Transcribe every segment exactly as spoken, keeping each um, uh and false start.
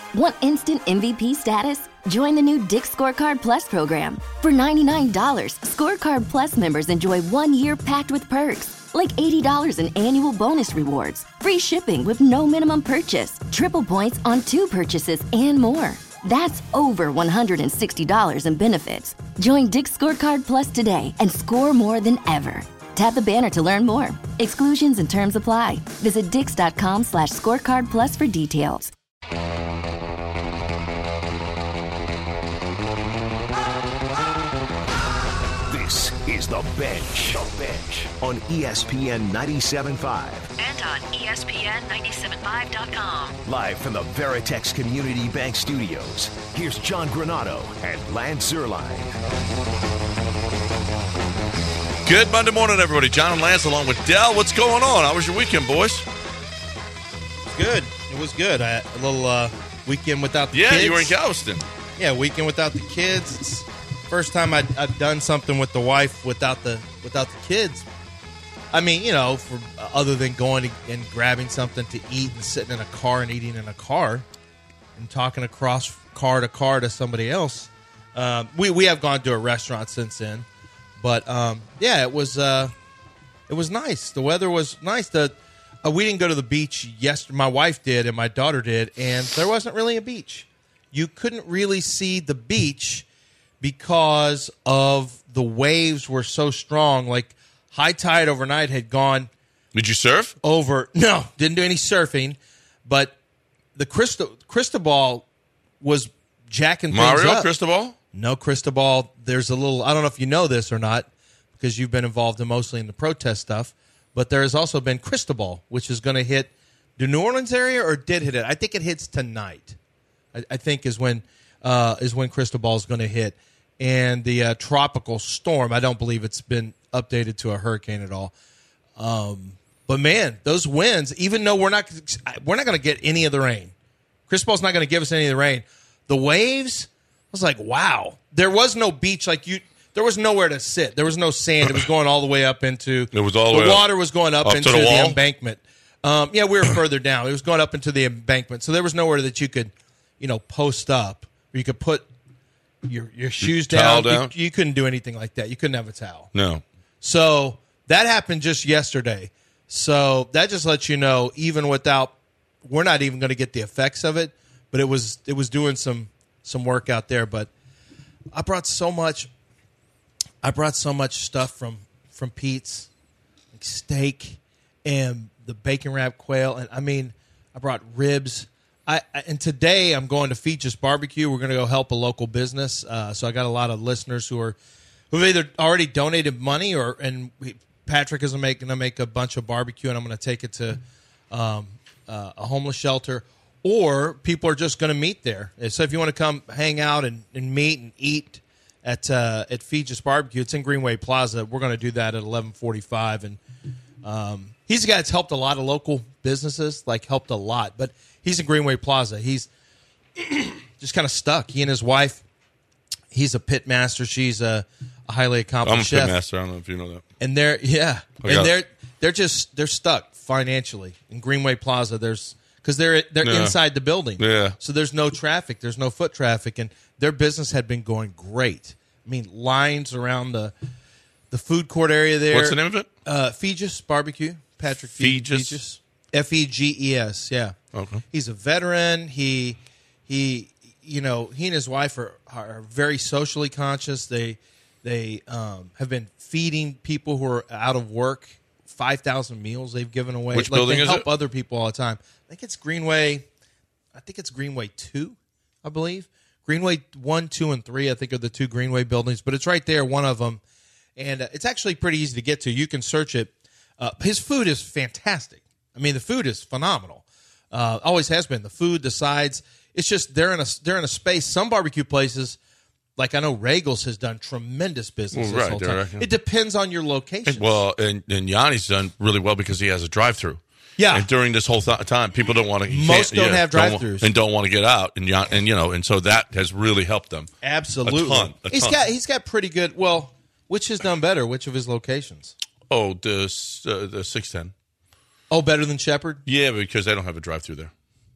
Want instant M V P status? Join the new Dick's Scorecard Plus program. For ninety-nine dollars, Scorecard Plus members enjoy one year packed with perks, like eighty dollars in annual bonus rewards, free shipping with no minimum purchase, triple points on two purchases, and more. That's over one hundred sixty dollars in benefits. Join Dick's Scorecard Plus today and score more than ever. Tap the banner to learn more. Exclusions and terms apply. Visit dix.com slash scorecard plus for details. This is The Bench. The Bench on E S P N ninety-seven point five. And on E S P N ninety-seven point five dot com. Live from the Veritex Community Bank Studios, here's John Granato and Lance Zierlein. Good Monday morning, everybody. John and Lance along with Dell. What's going on? How was your weekend, boys? Good. It was good. I had a little uh, weekend without the yeah, kids. Yeah, you were in Galveston. Yeah, weekend without the kids. It's first time I'd, I've done something with the wife without the without the kids. I mean, you know, for other than going and grabbing something to eat and sitting in a car and eating in a car and talking across car to car to somebody else. Um, we we have gone to a restaurant since then. But um, yeah, it was uh, it was nice. The weather was nice. The uh, we didn't go to the beach yesterday. My wife did, and my daughter did, and there wasn't really a beach. You couldn't really see the beach because of the waves were so strong. Like high tide overnight had gone. Did you surf? Over no, didn't do any surfing. But the Crystal Cristobal was jacking things Mario up. Cristobal. No Cristobal. There's a little, I don't know if you know this or not, because you've been involved in mostly in the protest stuff, but there has also been Cristobal, which is going to hit the New Orleans area, or did hit it. I think it hits tonight. I, I think is when uh, is when Cristobal is going to hit. And the uh, tropical storm, I don't believe it's been updated to a hurricane at all. Um, but man, those winds, even though we're not we're not going to get any of the rain, Cristobal's not going to give us any of the rain. The waves, I was like, wow. There was no beach like you. There was nowhere to sit. There was no sand. It was going all the way up into. It was all the, the way water up, was going up, up into the, the embankment. Um, yeah, we were further down. It was going up into the embankment, so there was nowhere that you could, you know, post up or you could put your your shoes your down. down. You, you couldn't do anything like that. You couldn't have a towel. No. So that happened just yesterday. So that just lets you know, even without, we're not even going to get the effects of it. But it was it was doing some some work out there. But I brought so much. I brought so much stuff from from Pete's, like steak and the bacon wrapped quail, and I mean, I brought ribs. I and today I'm going to Features Barbecue. We're going to go help a local business. Uh, so I got a lot of listeners who are who've either already donated money or and we, Patrick is going to make a bunch of barbecue, and I'm going to take it to um, uh, a homeless shelter. Or people are just going to meet there. So if you want to come hang out and, and meet and eat at uh, at Features Barbecue, it's in Greenway Plaza. We're going to do that at eleven forty-five. And um, he's a guy that's helped a lot of local businesses, like helped a lot. But he's in Greenway Plaza. He's just kind of stuck. He and his wife, he's a pit master. She's a, a highly accomplished I'm a chef. pit master. I don't know if you know that. And they're, yeah. I and got they're, it. they're just, they're stuck financially. In Greenway Plaza, there's, because they're they're Yeah. inside the building. Yeah. So there's no traffic. There's no foot traffic. And their business had been going great. I mean, lines around the the food court area there. What's the name of it? Uh, Feges Barbecue. Patrick Feges? Feges. F E G E S, yeah. Okay. He's a veteran. He, he, you know, he and his wife are, are very socially conscious. They they um, have been feeding people who are out of work. five thousand meals they've given away. Which like building they is help it? other people all the time. I think it's Greenway. I think it's Greenway two, I believe. Greenway one, two, and three, I think, are the two Greenway buildings. But it's right there, one of them. And uh, it's actually pretty easy to get to. You can search it. Uh, his food is fantastic. I mean, the food is phenomenal. Uh, always has been. The food, the sides. It's just they're in a they're in a space. Some barbecue places, like I know Regal's has done tremendous business Well, this right, whole they're- time. It depends on your location. Well, and, and Yanni's done really well because he has a drive-through. Yeah. And during this whole th- time, people don't want to. Most don't have drive-thrus. and don't want to get out, and Yan- and you know, and so that has really helped them. Absolutely. A ton, a he's ton. got he's got pretty good. Well, which has done better? Which of his locations? Oh, the uh, the six ten. Oh, better than Shepherd? Yeah, because they don't have a drive-through there.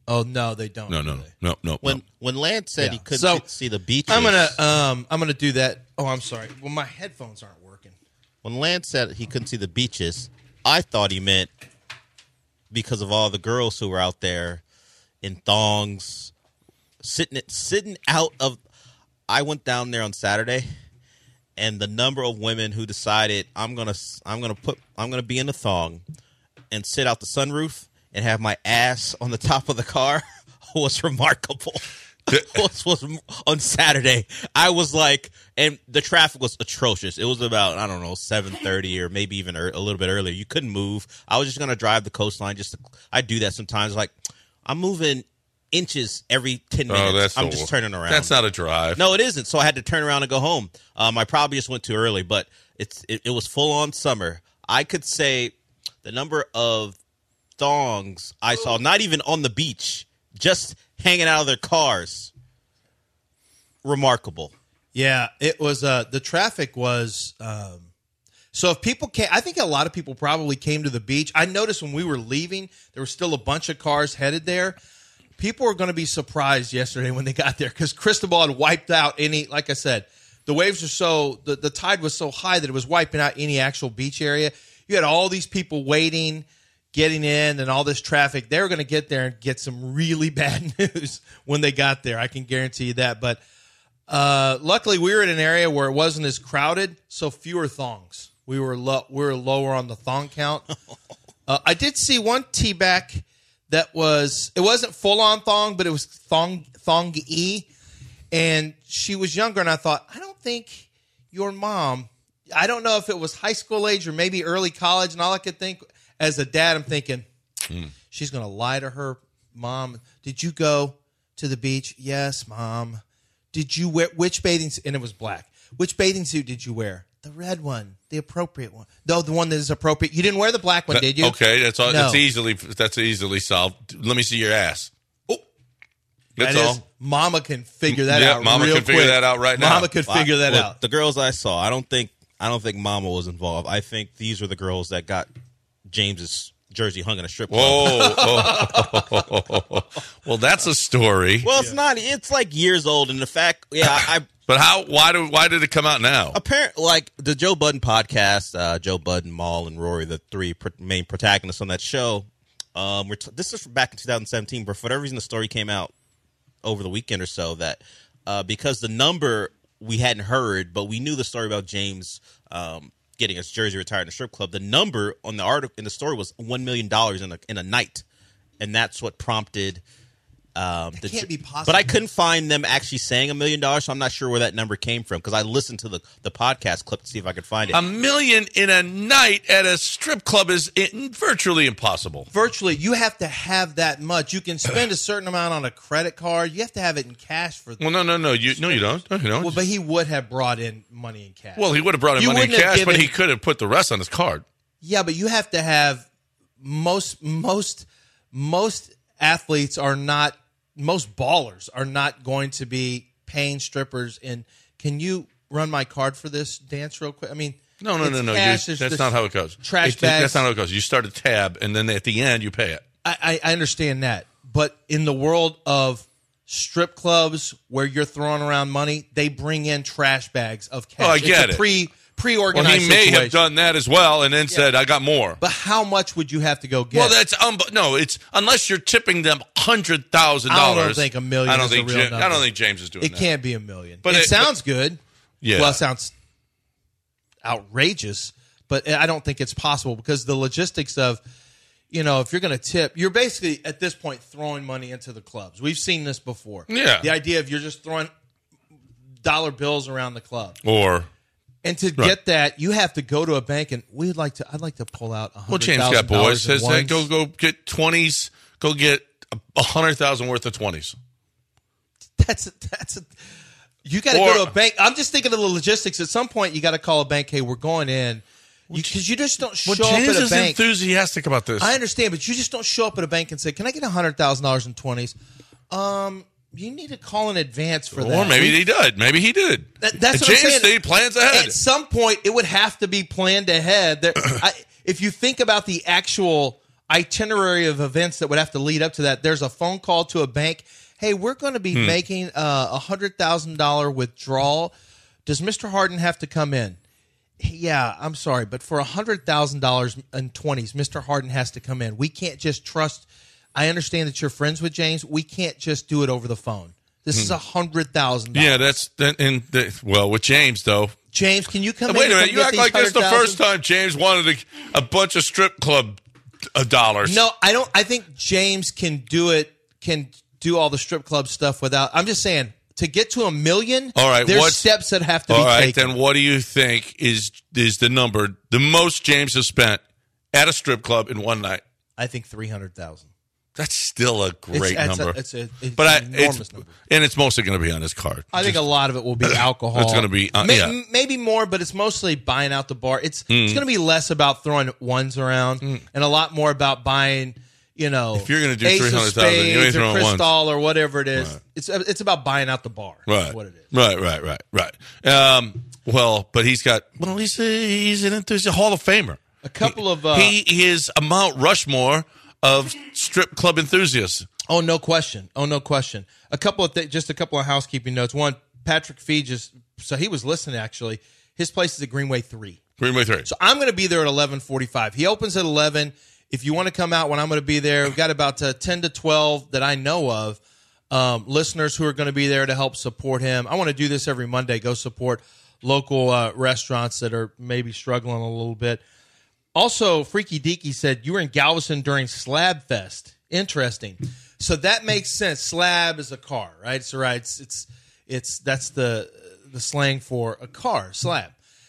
Oh no, they don't. No, no, do they? no, no. When no. when Lance said Yeah. he couldn't So, see, see the beaches, I'm gonna um I'm gonna do that. Oh, I'm sorry. Well, my headphones aren't working. when Lance said he couldn't see the beaches, I thought he meant because of all the girls who were out there in thongs, sitting sitting out of. I went down there on Saturday, and the number of women who decided I'm gonna I'm gonna put I'm gonna be in a thong and sit out the sunroof and have my ass on the top of the car was remarkable. was, was on Saturday. I was like, and the traffic was atrocious. It was about, I don't know, seven thirty or maybe even er, a little bit earlier. You couldn't move. I was just going to drive the coastline. Just to, I do that sometimes. Like, I'm moving inches every ten minutes. Oh, that's I'm the just wor- turning around. That's not a drive. No, it isn't. So I had to turn around and go home. Um, I probably just went too early, but it's it, it was full on summer. I could say the number of thongs I saw, not even on the beach, just hanging out of their cars. Remarkable. Yeah, it was. Uh, the traffic was. Um, so if people came, I think a lot of people probably came to the beach. I noticed when we were leaving, there were still a bunch of cars headed there. People were going to be surprised yesterday when they got there because Cristobal had wiped out any. Like I said, the waves were so the, the tide was so high that it was wiping out any actual beach area. You had all these people waiting, getting in, and all this traffic. They were going to get there and get some really bad news when they got there. I can guarantee you that. But uh, luckily, we were in an area where it wasn't as crowded, so fewer thongs. We were low, we were lower on the thong count. Uh, I did see one T-back that was it wasn't full on thong, but it was thong thong e, and she was younger. And I thought, I don't think your mom. I don't know if it was high school age or maybe early college. And all I could think as a dad, I'm thinking mm. she's going to lie to her mom. Did you go to the beach? Yes, Mom. Did you wear which bathing suit? And it was black. Which bathing suit did you wear? The red one, the appropriate one. No, the one that is appropriate. You didn't wear the black one, That- did you? Okay, that's all. No. That's easily that's easily solved. Let me see your ass. Oh, That's that all. is- Mama can figure that Yeah, out. Mama real can figure quick. that out right now. Mama could figure that Look, out. The girls I saw, I don't think I don't think Mama was involved. I think these were the girls that got James's jersey hung in a strip club. Whoa! oh. Well, that's a story. Well, it's not. It's like years old, and the fact, yeah, I. I But how? Why do? Why did it come out now? Apparent, like the Joe Budden podcast, uh, Joe Budden, Maul, and Rory, the three pr- main protagonists on that show. Um, we're t- this is back in two thousand seventeen, but for whatever reason, the story came out over the weekend or so that uh, because the number we hadn't heard, but we knew the story about James um, getting his jersey retired in a strip club. The number on the article in the story was one million dollars in a in a night, and that's what prompted. Um, the, can't be possible. But I couldn't find them actually saying a million dollars, so I'm not sure where that number came from because I listened to the, the podcast clip to see if I could find it. A million in a night at a strip club is in, virtually impossible. Virtually, you have to have that much. You can spend a certain amount on a credit card. You have to have it in cash for. Well, no, no, no. You no, you don't. No, you don't. Well, but he would have brought in money in cash. Well, he would have brought in You money in wouldn't have cash, but given- he could have put the rest on his card. Yeah, but you have to have most most most athletes are not most ballers are not going to be paying strippers. And can you run my card for this dance real quick? I mean, No, no, it's no, no. cash, You, there's that's this not how it goes. Trash It- bags. That's not how it goes. You start a tab, and then at the end, you pay it. I, I I understand that, but in the world of strip clubs where you're throwing around money, they bring in trash bags of cash. Oh, I It's get a it. Pre Well, pre-organized he may situation. have done that as well, and then said, "I got more." But how much would you have to go get? Well, that's um, no. It's unless you're tipping them hundred thousand I dollars. don't think a million I don't is a think. real Ja- I number. don't think James is doing it that. can't be a million. But But it, it- sounds good. Yeah. Well, it sounds outrageous, but I don't think it's possible because the logistics of, you know, if you're going to tip, you're basically at this point throwing money into the clubs. We've seen this before. Yeah. The idea of you're just throwing dollar bills around the club. Or And to Right. get that, you have to go to a bank and we'd like to. I'd like to pull out a well, hundred James got thousand boys. dollars. Says that go go get twenties. Go get a hundred thousand worth of twenties. That's a, that's a, you got to Or- go to a bank. I'm just thinking of the logistics. At some point, you got to call a bank. Hey, we're going in because you, you just don't show Well, up James at a is bank. enthusiastic about this. I understand, but you just don't show up at a bank and say, "Can I get a hundred thousand dollars in twenties?" Um, you need to call in advance for that. or maybe We- he did. Maybe he did. That- that's what I'm James saying. State plans ahead. At some point, it would have to be planned ahead. There, I, if you think about the actual itinerary of events that would have to lead up to that. There's a phone call to a bank. Hey, we're going to be hmm. making a one hundred thousand dollars withdrawal. Does Mister Harden have to come in? Yeah, I'm sorry, but for one hundred thousand dollars in twenties, Mister Harden has to come in. We can't just trust. I understand that you're friends with James. We can't just do it over the phone. This hmm. is one hundred thousand dollars. Yeah, that's that. And the, well, with James though. James, can you come and in? Wait a minute, you act like this the first time James wanted a, a bunch of strip club uh, dollars. No, I don't. I think James can do it. Can do all the strip club stuff without. I'm just saying. To get to a million, all right, there's steps that have to be taken. All right, then what do you think is is the number, the most James has spent at a strip club in one night? I think three hundred thousand dollars. That's still a great it's, number. It's, a, it's, a, it's but an I, enormous it's, number. And it's mostly going to be on his card. I Just, think a lot of it will be alcohol. It's going to be, uh, May, yeah. Maybe more, but it's mostly buying out the bar. It's, mm. it's going to be less about throwing ones around mm. and a lot more about buying... You know, if you're going to do three hundred thousand, you ain't throwing Crystal once. or whatever it is. Right. It's it's about buying out the bar. Right. That's what it is. Right, right, right, right. Um, well, but he's got. Well, he's a, he's an he's a Hall of Famer. A couple of uh, he is a Mount Rushmore of strip club enthusiasts. Oh, no question. Oh, no question. A couple of th- just a couple of housekeeping notes. One, Patrick Fee just so he was listening. Actually, his place is at Greenway three. Greenway three. So I'm going to be there at eleven forty-five. He opens at eleven. If you want to come out when I'm going to be there, we've got about uh, ten to twelve that I know of, um, listeners who are going to be there to help support him. I want to do this every Monday, go support local uh, restaurants that are maybe struggling a little bit. Also, Freaky Deaky said you were in Galveston during Slab Fest. Interesting. So that makes sense. Slab is a car, right? So right, it's it's, it's that's the the slang for a car, slab.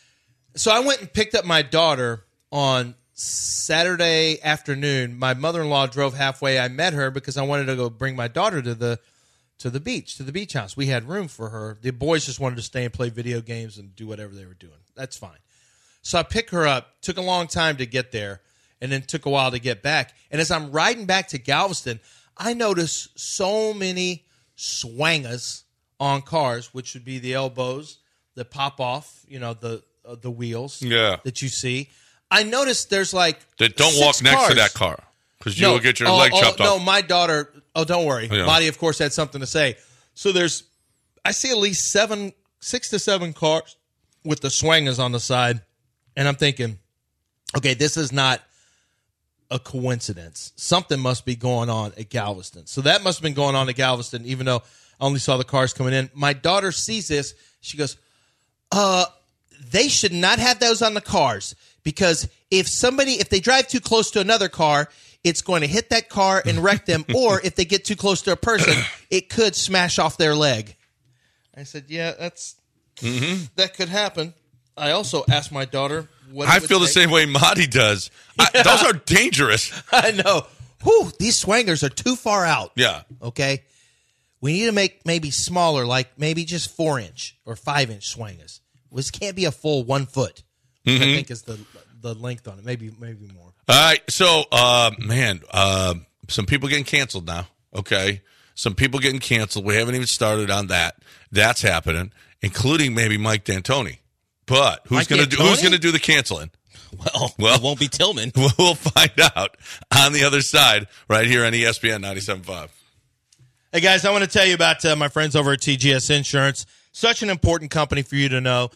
So I went and picked up my daughter on Saturday afternoon. My mother-in-law drove halfway. I met her because I wanted to go bring my daughter to the to the beach, to the beach house. We had room for her. The boys just wanted to stay and play video games and do whatever they were doing. That's fine. So I pick her up. Took a long time to get there, and then took a while to get back. And as I'm riding back to Galveston, I notice so many swangers on cars, which would be the elbows that pop off, you know, the uh, the wheels yeah. that you see. I noticed there's like that don't walk next cars. to that car because you no, will get your oh, leg oh, chopped no, off. No, my daughter. Oh, don't worry. Yeah. Lottie, of course, had something to say. So there's, I see at least seven, six to seven cars with the swangers on the side, and I'm thinking, okay, this is not a coincidence. Something must be going on at Galveston. So that must have been going on at Galveston, even though I only saw the cars coming in. My daughter sees this. She goes, uh, they should not have those on the cars because if somebody, if they drive too close to another car, it's going to hit that car and wreck them. Or if they get too close to a person, it could smash off their leg. I said, yeah, that's mm-hmm. that could happen. I also asked my daughter what I feel take. the same way Marty does. Yeah. I, those are dangerous. I know. Whew, these swangers are too far out. Yeah. Okay. We need to make maybe smaller, like maybe just four inch or five inch swangers. This can't be a full one foot. Mm-hmm. I think is the the length on it. Maybe maybe more. All right. So, uh, man, uh, some people getting canceled now. Okay. Some people getting canceled. We haven't even started on that. That's happening, including maybe Mike D'Antoni. But who's going to do? Who's going to do the canceling? Well, well, it won't be Tillman. We'll find out on the other side, right here on E S P N ninety-seven point five. Hey guys, I want to tell you about uh, my friends over at T G S Insurance. Such an important company for you to know.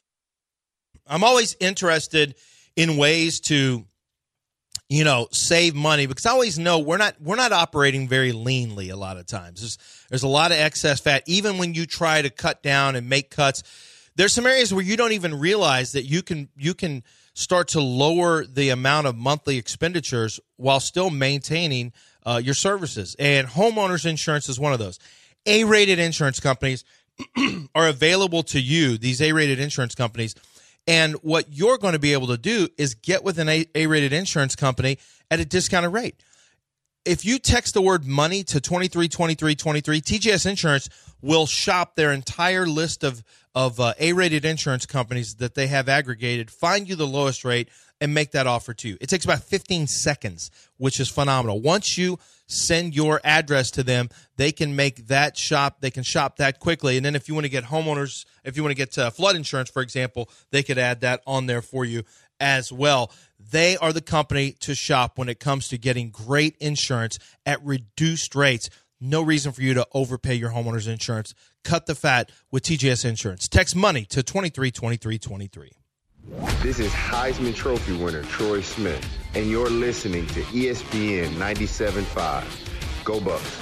I'm always interested in ways to, you know, save money because I always know we're not we're not operating very leanly a lot of times. There's there's a lot of excess fat. Even when you try to cut down and make cuts, there's some areas where you don't even realize that you can you can start to lower the amount of monthly expenditures while still maintaining uh, your services. And homeowners insurance is one of those. A-rated insurance companies are available to you, these A-rated insurance companies. And what you're going to be able to do is get with an A-rated insurance company at a discounted rate. If you text the word money to twenty-three twenty-three twenty-three, T G S Insurance will shop their entire list of, of uh, A-rated insurance companies that they have aggregated, find you the lowest rate, and make that offer to you. It takes about fifteen seconds, which is phenomenal. Once you send your address to them, they can make that shop, they can shop that quickly. And then if you want to get homeowners, if you want to get uh, flood insurance, for example, they could add that on there for you as well. They are the company to shop when it comes to getting great insurance at reduced rates. No reason for you to overpay your homeowner's insurance. Cut the fat with T J S Insurance. Text money to twenty-three twenty-three twenty-three. This is Heisman Trophy winner Troy Smith, and you're listening to E S P N ninety-seven point five. Go Bucks.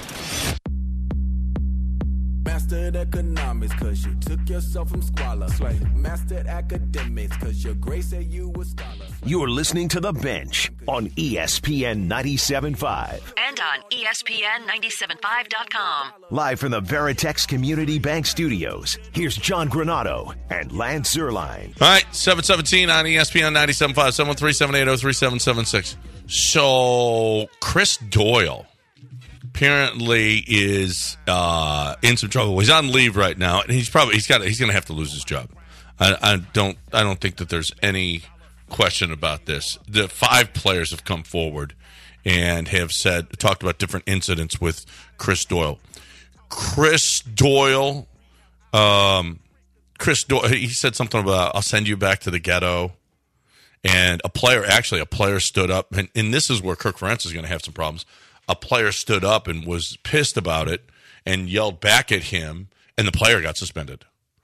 Mastered economics cause you took yourself from squalor. Mastered academics cause your grace said you were scholar. You're listening to The Bench on E S P N ninety-seven point five. And on E S P N ninety-seven five dot com. Live from the Veritex Community Bank Studios, here's John Granado and Lance Zierlein. All right, seven seventeen on E S P N ninety-seven point five, seven one three, seven eight zero, three seven seven six. So, Chris Doyle apparently is uh, in some trouble. He's on leave right now, and he's probably he's got he's going to have to lose his job. I, I don't I don't think that there's any question about this. The five players have come forward and have said talked about different incidents with Chris Doyle. Chris Doyle, um, Chris Doyle, he said something about I'll send you back to the ghetto. And a player, actually, a player stood up, and, and this is where Kirk Ferentz is going to have some problems. A player stood up and was pissed about it and yelled back at him, and the player got suspended.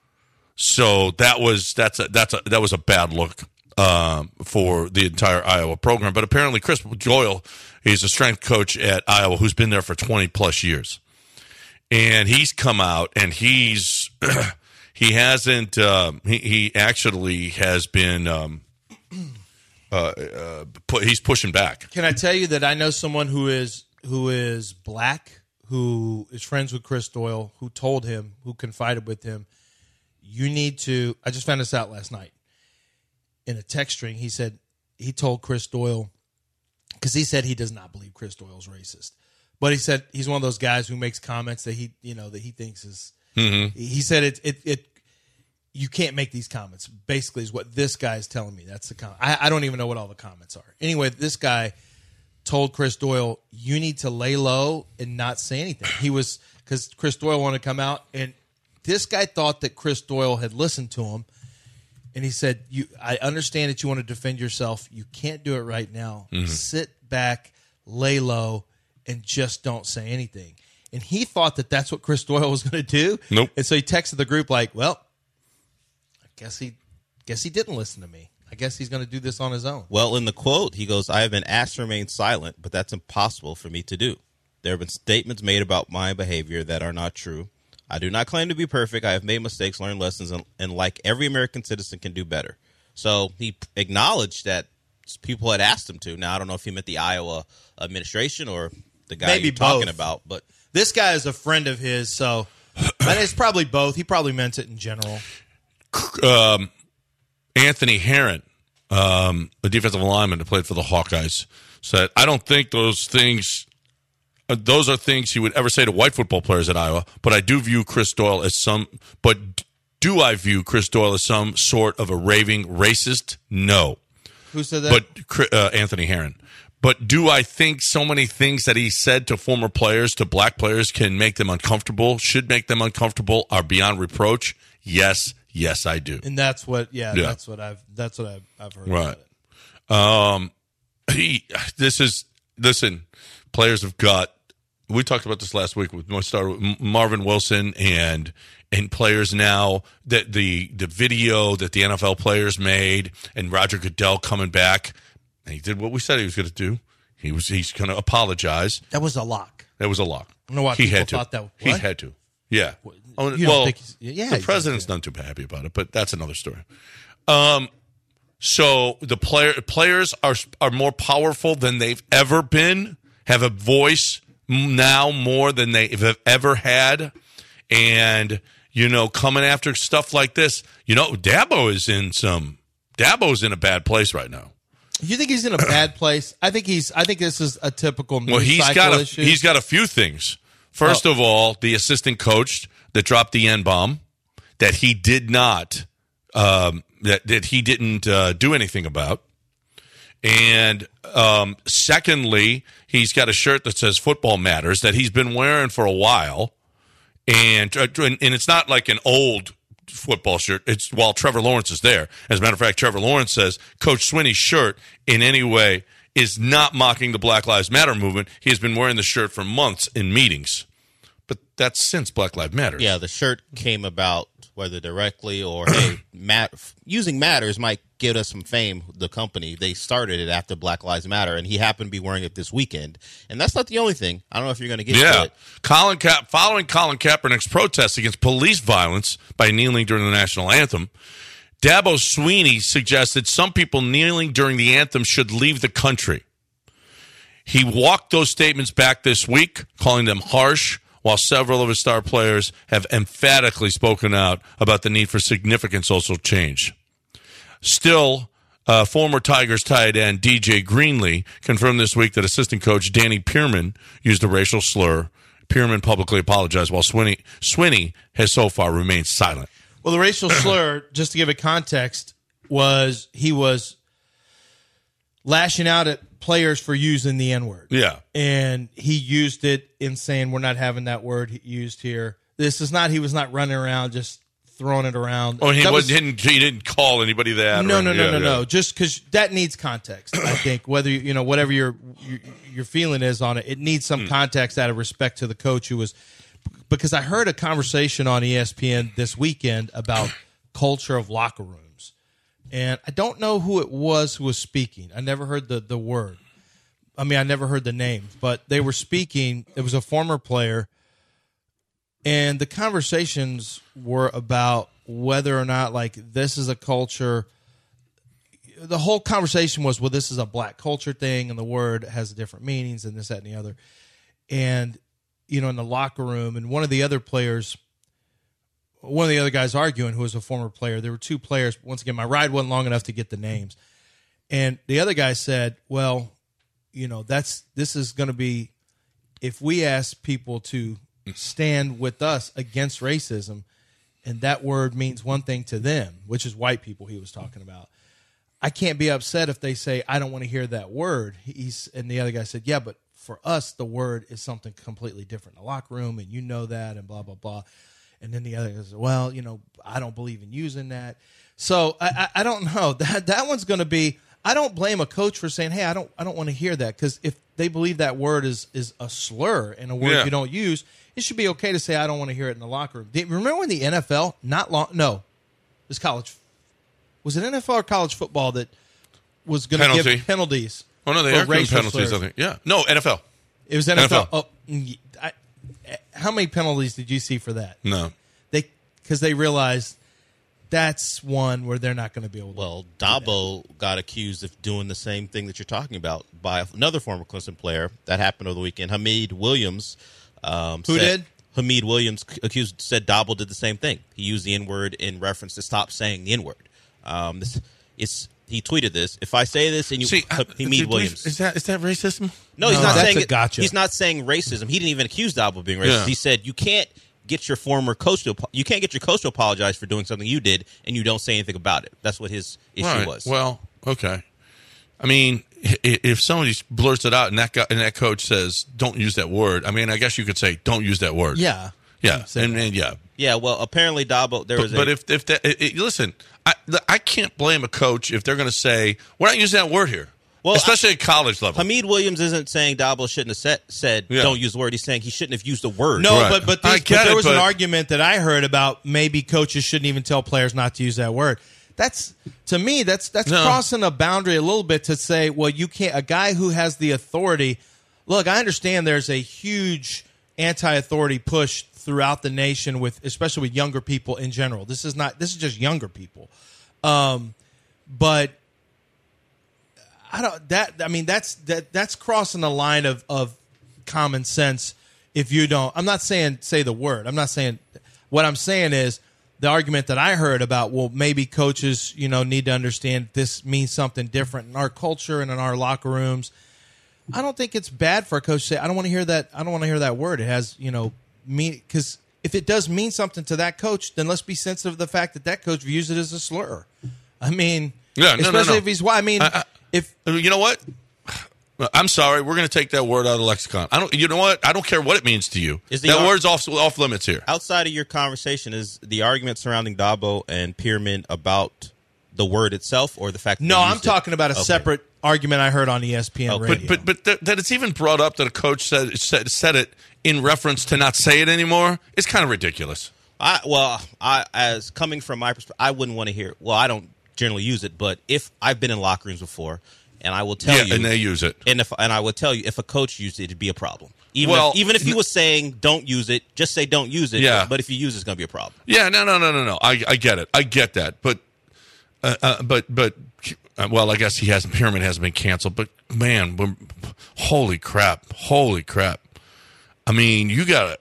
So that was that's a, that's a, that was a bad look um, for the entire Iowa program. But apparently, Chris Doyle, he's a strength coach at Iowa who's been there for twenty plus years, and he's come out and he's he hasn't um, he he actually has been. Um, Uh, uh, put, he's pushing back. Can I tell you that I know someone who is who is black, who is friends with Chris Doyle, who told him, who confided with him, you need to, I just found this out last night in a text string. He said, he told Chris Doyle, because he said he does not believe Chris Doyle's racist. But he said he's one of those guys who makes comments that he, you know, that he thinks is, mm-hmm. he said it, it, it, you can't make these comments, basically, is what this guy is telling me. That's the comment. I, I don't even know what all the comments are. Anyway, this guy told Chris Doyle, you need to lay low and not say anything. He was, because Chris Doyle wanted to come out, and this guy thought that Chris Doyle had listened to him, and he said, "You, I understand that you want to defend yourself. You can't do it right now. Mm-hmm. Sit back, lay low, and just don't say anything." And he thought that that's what Chris Doyle was going to do. Nope. And so he texted the group like, well, Guess he, guess he didn't listen to me. I guess he's going to do this on his own. Well, in the quote, he goes, "I have been asked to remain silent, but that's impossible for me to do. There have been statements made about my behavior that are not true. I do not claim to be perfect. I have made mistakes, learned lessons, and, and like every American citizen can do better." So he acknowledged that people had asked him to. Now, I don't know if he meant the Iowa administration or the guy Maybe you're talking both. about. But this guy is a friend of his, so but it's probably both. He probably meant it in general. Um, Anthony Herron, um, the defensive lineman that played for the Hawkeyes, said, I don't think those things, uh, those are things he would ever say to white football players at Iowa, but I do view Chris Doyle as some, but do I view Chris Doyle as some sort of a raving racist? No. Who said that? But uh, Anthony Herron. But do I think so many things that he said to former players, to black players, can make them uncomfortable, should make them uncomfortable, are beyond reproach? Yes. Yes, I do. And that's what, yeah, yeah. that's what I've, that's what I've, I've heard right. about it. Um, he, this is, listen, players have got, we talked about this last week with, we started with Marvin Wilson and, and players now, that the, the video that the N F L players made and Roger Goodell coming back, and he did what we said he was going to do. He was, he's going to apologize. That was a lock. That was a lock. I don't know why he people had to. thought that. What? He had to. Yeah. You don't well, think he's, yeah, the he's president's not too happy about it, but that's another story. Um, so the player players are are more powerful than they've ever been. Have a voice now more than they've ever had, and you know, coming after stuff like this, you know, Dabo is in some. Dabo's in a bad place right now. You think he's in a bad place? I think he's. I think this is a typical news well, he's cycle got a, issue. he's got a few things. First oh. of all, the assistant coach that dropped the N-bomb that he did not, um, that, that he didn't uh, do anything about. And um, secondly, he's got a shirt that says "Football Matters" that he's been wearing for a while. And, and it's not like an old football shirt. It's while Trevor Lawrence is there. As a matter of fact, Trevor Lawrence says Coach Swinney's shirt in any way is not mocking the Black Lives Matter movement. He has been wearing the shirt for months in meetings. But that's since Black Lives Matter. Yeah, the shirt came about whether directly or, hey, Matt, using Matters might give us some fame, the company. They started it after Black Lives Matter, and he happened to be wearing it this weekend. And that's not the only thing. I don't know if you're going to get yeah. to it. Colin Ka- following Colin Kaepernick's protest against police violence by kneeling during the national anthem, Dabo Swinney suggested some people kneeling during the anthem should leave the country. He walked those statements back this week, calling them harsh, while several of his star players have emphatically spoken out about the need for significant social change. Still, uh, former Tigers tight end D J Greenlee confirmed this week that assistant coach Danny Pearman used a racial slur. Pearman publicly apologized, while Swinney, Swinney has so far remained silent. Well, the racial slur, just to give it context, was he was lashing out at players for using the N-word. Yeah. And he used it in saying we're not having that word used here. This is not, he was not running around just throwing it around. Oh, he, was, was, didn't, he didn't call anybody that? No, or, no, no, yeah, no, yeah. no. Just because that needs context, I think. Whether, you you know, whatever your, your your feeling is on it, it needs some Hmm. context out of respect to the coach who was, because I heard a conversation on E S P N this weekend about culture of locker rooms. And I don't know who it was who was speaking. I never heard the, the word. I mean, I never heard the name, but they were speaking. It was a former player, and the conversations were about whether or not, like, this is a culture. The whole conversation was, well, this is a black culture thing, and the word has different meanings, and this, that, and the other. And, you know, in the locker room, and one of the other players, one of the other guys arguing, who was a former player, there were two players. Once again, my ride wasn't long enough to get the names. And the other guy said, well, you know, that's this is going to be, if we ask people to stand with us against racism, and that word means one thing to them, which is white people he was talking about, I can't be upset if they say, I don't want to hear that word. He's, and the other guy said, yeah, but for us, the word is something completely different in the locker room, and you know that, and blah, blah, blah. And then the other guy said, well, you know, I don't believe in using that. So I, I, I don't know. That that one's going to be, I don't blame a coach for saying, hey, I don't I don't want to hear that, because if they believe that word is is a slur and a word Yeah. you don't use, it should be okay to say, I don't want to hear it in the locker room. Did- Remember when the N F L, not long, no, it was college, was it N F L or college football that was going to Penalty. give penalties? Oh, no, they for are giving racial penalties, slurs? I think. Yeah. No, N F L. It was N F L. N F L. Oh, mm, I, how many penalties did you see for that? No. They because they realized that's one where they're not going to be able to. Well, Dabo got accused of doing the same thing that you're talking about by another former Clemson player. That happened over the weekend. Hamid Williams. Um, Who said, did? Hamid Williams accused said Dabo did the same thing. He used the N word in reference to stop saying the N word. Um, this it's he tweeted this. If I say this and you, See, uh, Hamid did we- Williams. Is that is that racism? No, he's No, not that's saying a it- gotcha. He's not saying racism. He didn't even accuse Dabo of being racist. Yeah. He said you can't get your former coach to apo- you can't get your coach to apologize for doing something you did and you don't say anything about it. That's what his issue Right. was. Well, okay. I mean, i- if somebody blurts it out and that guy, and that coach says, "Don't use that word," I mean, I guess you could say, "Don't use that word." Yeah. yeah, Say and, that. and yeah. yeah, well, apparently Dabo there But, was a but if if that, it, it- listen, I I can't blame a coach if they're going to say, "We're not using that word here," Well, especially at college level. Hamid Williams isn't saying Dabo shouldn't have said, said Yeah. don't use the word. He's saying he shouldn't have used the word. No, Right. but but, I these, get but there it, was an but- argument that I heard about maybe coaches shouldn't even tell players not to use that word. That's to me that's that's No. crossing a boundary a little bit to say, well, you can't. A guy who has the authority. Look, I understand there's a huge anti-authority push throughout the nation, with especially with younger people in general. This is not. This is just younger people, um, but. I don't that I mean that's that that's crossing the line of, of common sense if you don't. I'm not saying say the word. I'm not saying what I'm saying is the argument that I heard about, well, maybe coaches, you know, need to understand this means something different in our culture and in our locker rooms. I don't think it's bad for a coach to say, I don't want to hear that I don't want to hear that word. It has, you know, mean because if it does mean something to that coach, then let's be sensitive to the fact that that coach views it as a slur. I mean, Yeah, no, no, especially no. if he's why I mean I- I- if You know what? I'm sorry, we're going to take that word out of the lexicon. I don't. You know what? I don't care what it means to you. Is the that ar- word's off off limits here. Outside of your conversation, is the argument surrounding Dabo and Pearman about the word itself, or the fact that No, they I'm used it? talking about a Okay. separate argument I heard on E S P N Okay. radio. But but but th- that it's even brought up that a coach said, said said it in reference to not say it anymore. It's kind of ridiculous. I well, I as coming from my perspective, I wouldn't want to hear. Well, I don't generally use it, but if I've been in locker rooms before, and I will tell Yeah, you, and they use it. and if and I will tell you, if a coach used it, it'd be a problem. Even Well, if, even if he was saying don't use it, just say don't use it. Yeah. But if you use it, it's going to be a problem. Yeah, no, no, no, no, no. I, I get it. I get that. But, uh, uh, but, but, uh, well, I guess he hasn't. Pyramid hasn't been canceled. But man, when, holy crap, holy crap! I mean, you gotta,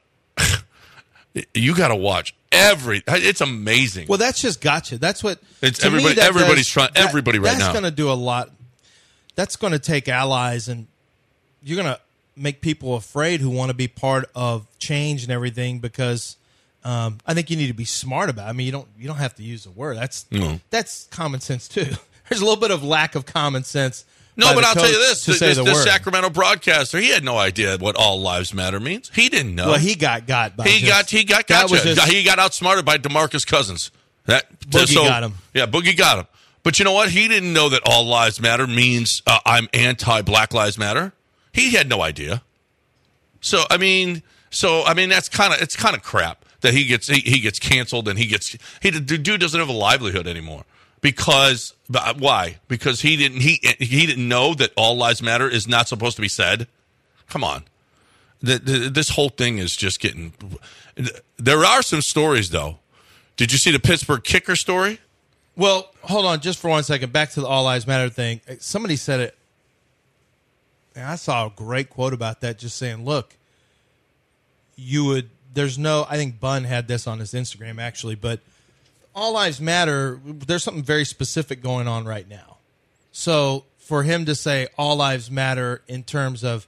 you gotta watch every. It's amazing. well, that's just gotcha. That's what It's to me, everybody- that everybody's does- trying- that- everybody right that's now. That's going to do a lot. That's going to take allies, and you're going to make people afraid who want to be part of change and everything. Because um, I think you need to be smart about it. I mean, you don't you don't have to use the word. That's No. that's common sense too. There's a little bit of lack of common sense. No, by but the I'll tell you coach this: to the, say this, the this word. Sacramento broadcaster, he had no idea what all lives matter means. He didn't know. Well, he got got by he just- got he got that gotcha. was just- He got outsmarted by DeMarcus Cousins. That Boogie got him. Yeah, Boogie got him. But you know what? He didn't know that all lives matter means uh, I'm anti Black Lives Matter. He had no idea. So I mean, so I mean, that's kind of it's kind of crap that he gets he, he gets canceled and he gets he the dude doesn't have a livelihood anymore because but why? Because he didn't he he didn't know that all lives matter is not supposed to be said. Come on. The, the, this whole thing is just getting. There are some stories though. Did you see the Pittsburgh kicker story? Well, hold on just for one second. Back to the All Lives Matter thing. Somebody said it. And I saw a great quote about that, just saying, look, you would, there's no, I think Bunn had this on his Instagram actually, but All Lives Matter, there's something very specific going on right now. So for him to say All Lives Matter in terms of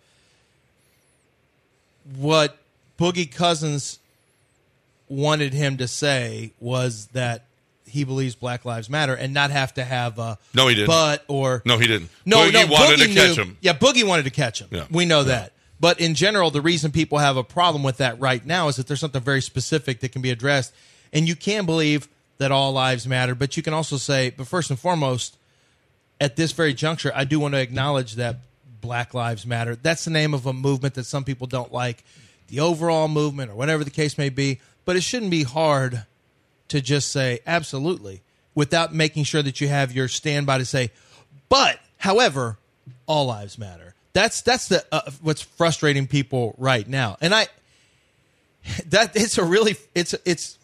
what Boogie Cousins wanted him to say was that he believes Black Lives Matter and not have to have a No, he didn't. but or No, he didn't. no, Boogie no, wanted Boogie to catch knew- him. Yeah, Boogie wanted to catch him. Yeah. We know that. But in general, the reason people have a problem with that right now is that there's something very specific that can be addressed. And you can believe that all lives matter, but you can also say, but first and foremost, at this very juncture, I do want to acknowledge that Black Lives Matter. That's the name of a movement that some people don't like, the overall movement or whatever the case may be. But it shouldn't be hard to just say absolutely without making sure that you have your standby to say, but, however, all lives matter. That's that's the uh, what's frustrating people right now, and I that it's a really it's it's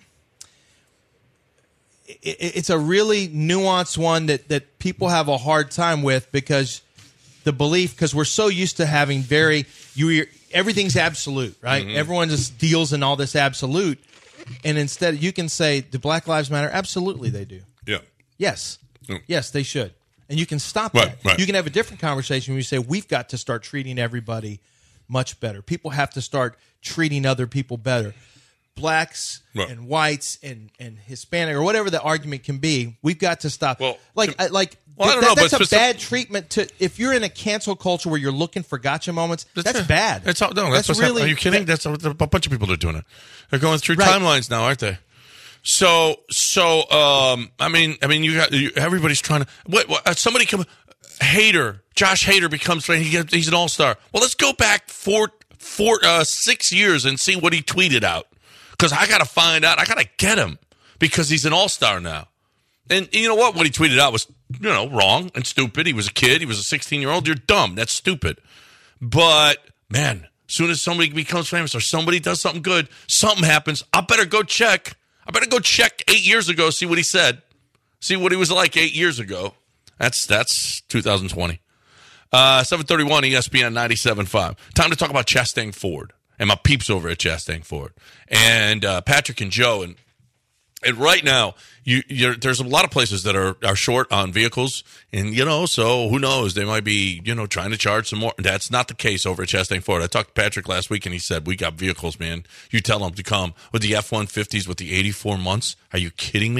it, it's a really nuanced one that that people have a hard time with because the belief because we're so used to having very you everything's absolute, right? Mm-hmm. Everyone just deals in all this absolute, and instead you can say, do Black Lives Matter? Absolutely, they do. Yeah. Yes. Mm. Yes, they should. And you can stop Right, that. right. You can have a different conversation when you say, we've got to start treating everybody much better. People have to start treating other people better. Blacks Right. and whites and, and Hispanic or whatever the argument can be, we've got to stop. Well, like, to- I, like Well, I th- don't know, that's but a specif- bad treatment to if you're in a cancel culture where you're looking for gotcha moments. That's, bad. That's all, no, that's, what's really. happening. Are you kidding? That's a, a bunch of people are doing it. They're going through Right. timelines now, aren't they? So, so, um, I mean, I mean, you got you, everybody's trying to. What, what uh, somebody come, Hader, Josh Hader becomes he gets, he's an all star. Well, let's go back four, four, uh, six years and see what he tweeted out because I got to find out. I got to get him because he's an all star now. And you know what? What he tweeted out was, you know, wrong and stupid. He was a kid. He was a sixteen-year-old. You're dumb. That's stupid. But, man, as soon as somebody becomes famous or somebody does something good, something happens. I better go check. I better go check eight years ago, see what he said. See what he was like eight years ago. That's that's two thousand twenty. Uh, seven thirty-one E S P N ninety-seven point five. Time to talk about Chastang Ford and my peeps over at Chastang Ford. And uh, Patrick and Joe. And And right now, you, you're, there's a lot of places that are, are short on vehicles, and you know, so who knows? They might be, you know, trying to charge some more. That's not the case over at Chastang Ford. I talked to Patrick last week, and he said, "We got vehicles, man. You tell them to come with the F one fifties with the eighty-four months. Are you kidding me?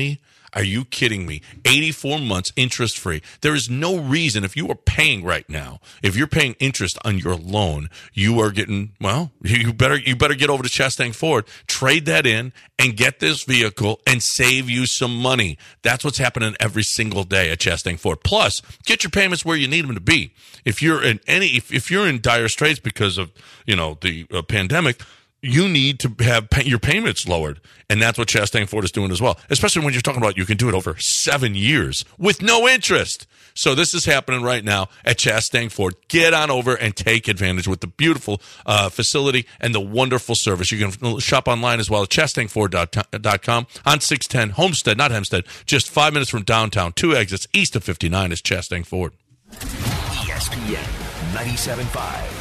Are you kidding me? eighty-four months interest free. There is no reason, if you are paying right now, if you're paying interest on your loan, you are getting, well, you better you better get over to Chastang Ford, trade that in, and get this vehicle and save you some money. That's what's happening every single day at Chastang Ford. Plus, get your payments where you need them to be. If you're in any, if, if you're in dire straits because of, you know, the uh, pandemic, you need to have pay- your payments lowered. And that's what Chastang Ford is doing as well. Especially when you're talking about you can do it over seven years with no interest. So this is happening right now at Chastang Ford. Get on over and take advantage with the beautiful uh, facility and the wonderful service. You can shop online as well at chastang ford dot com on six ten Homestead, not Hempstead, just five minutes from downtown, two exits east of fifty-nine is Chastang Ford. E S P N ninety-seven point five.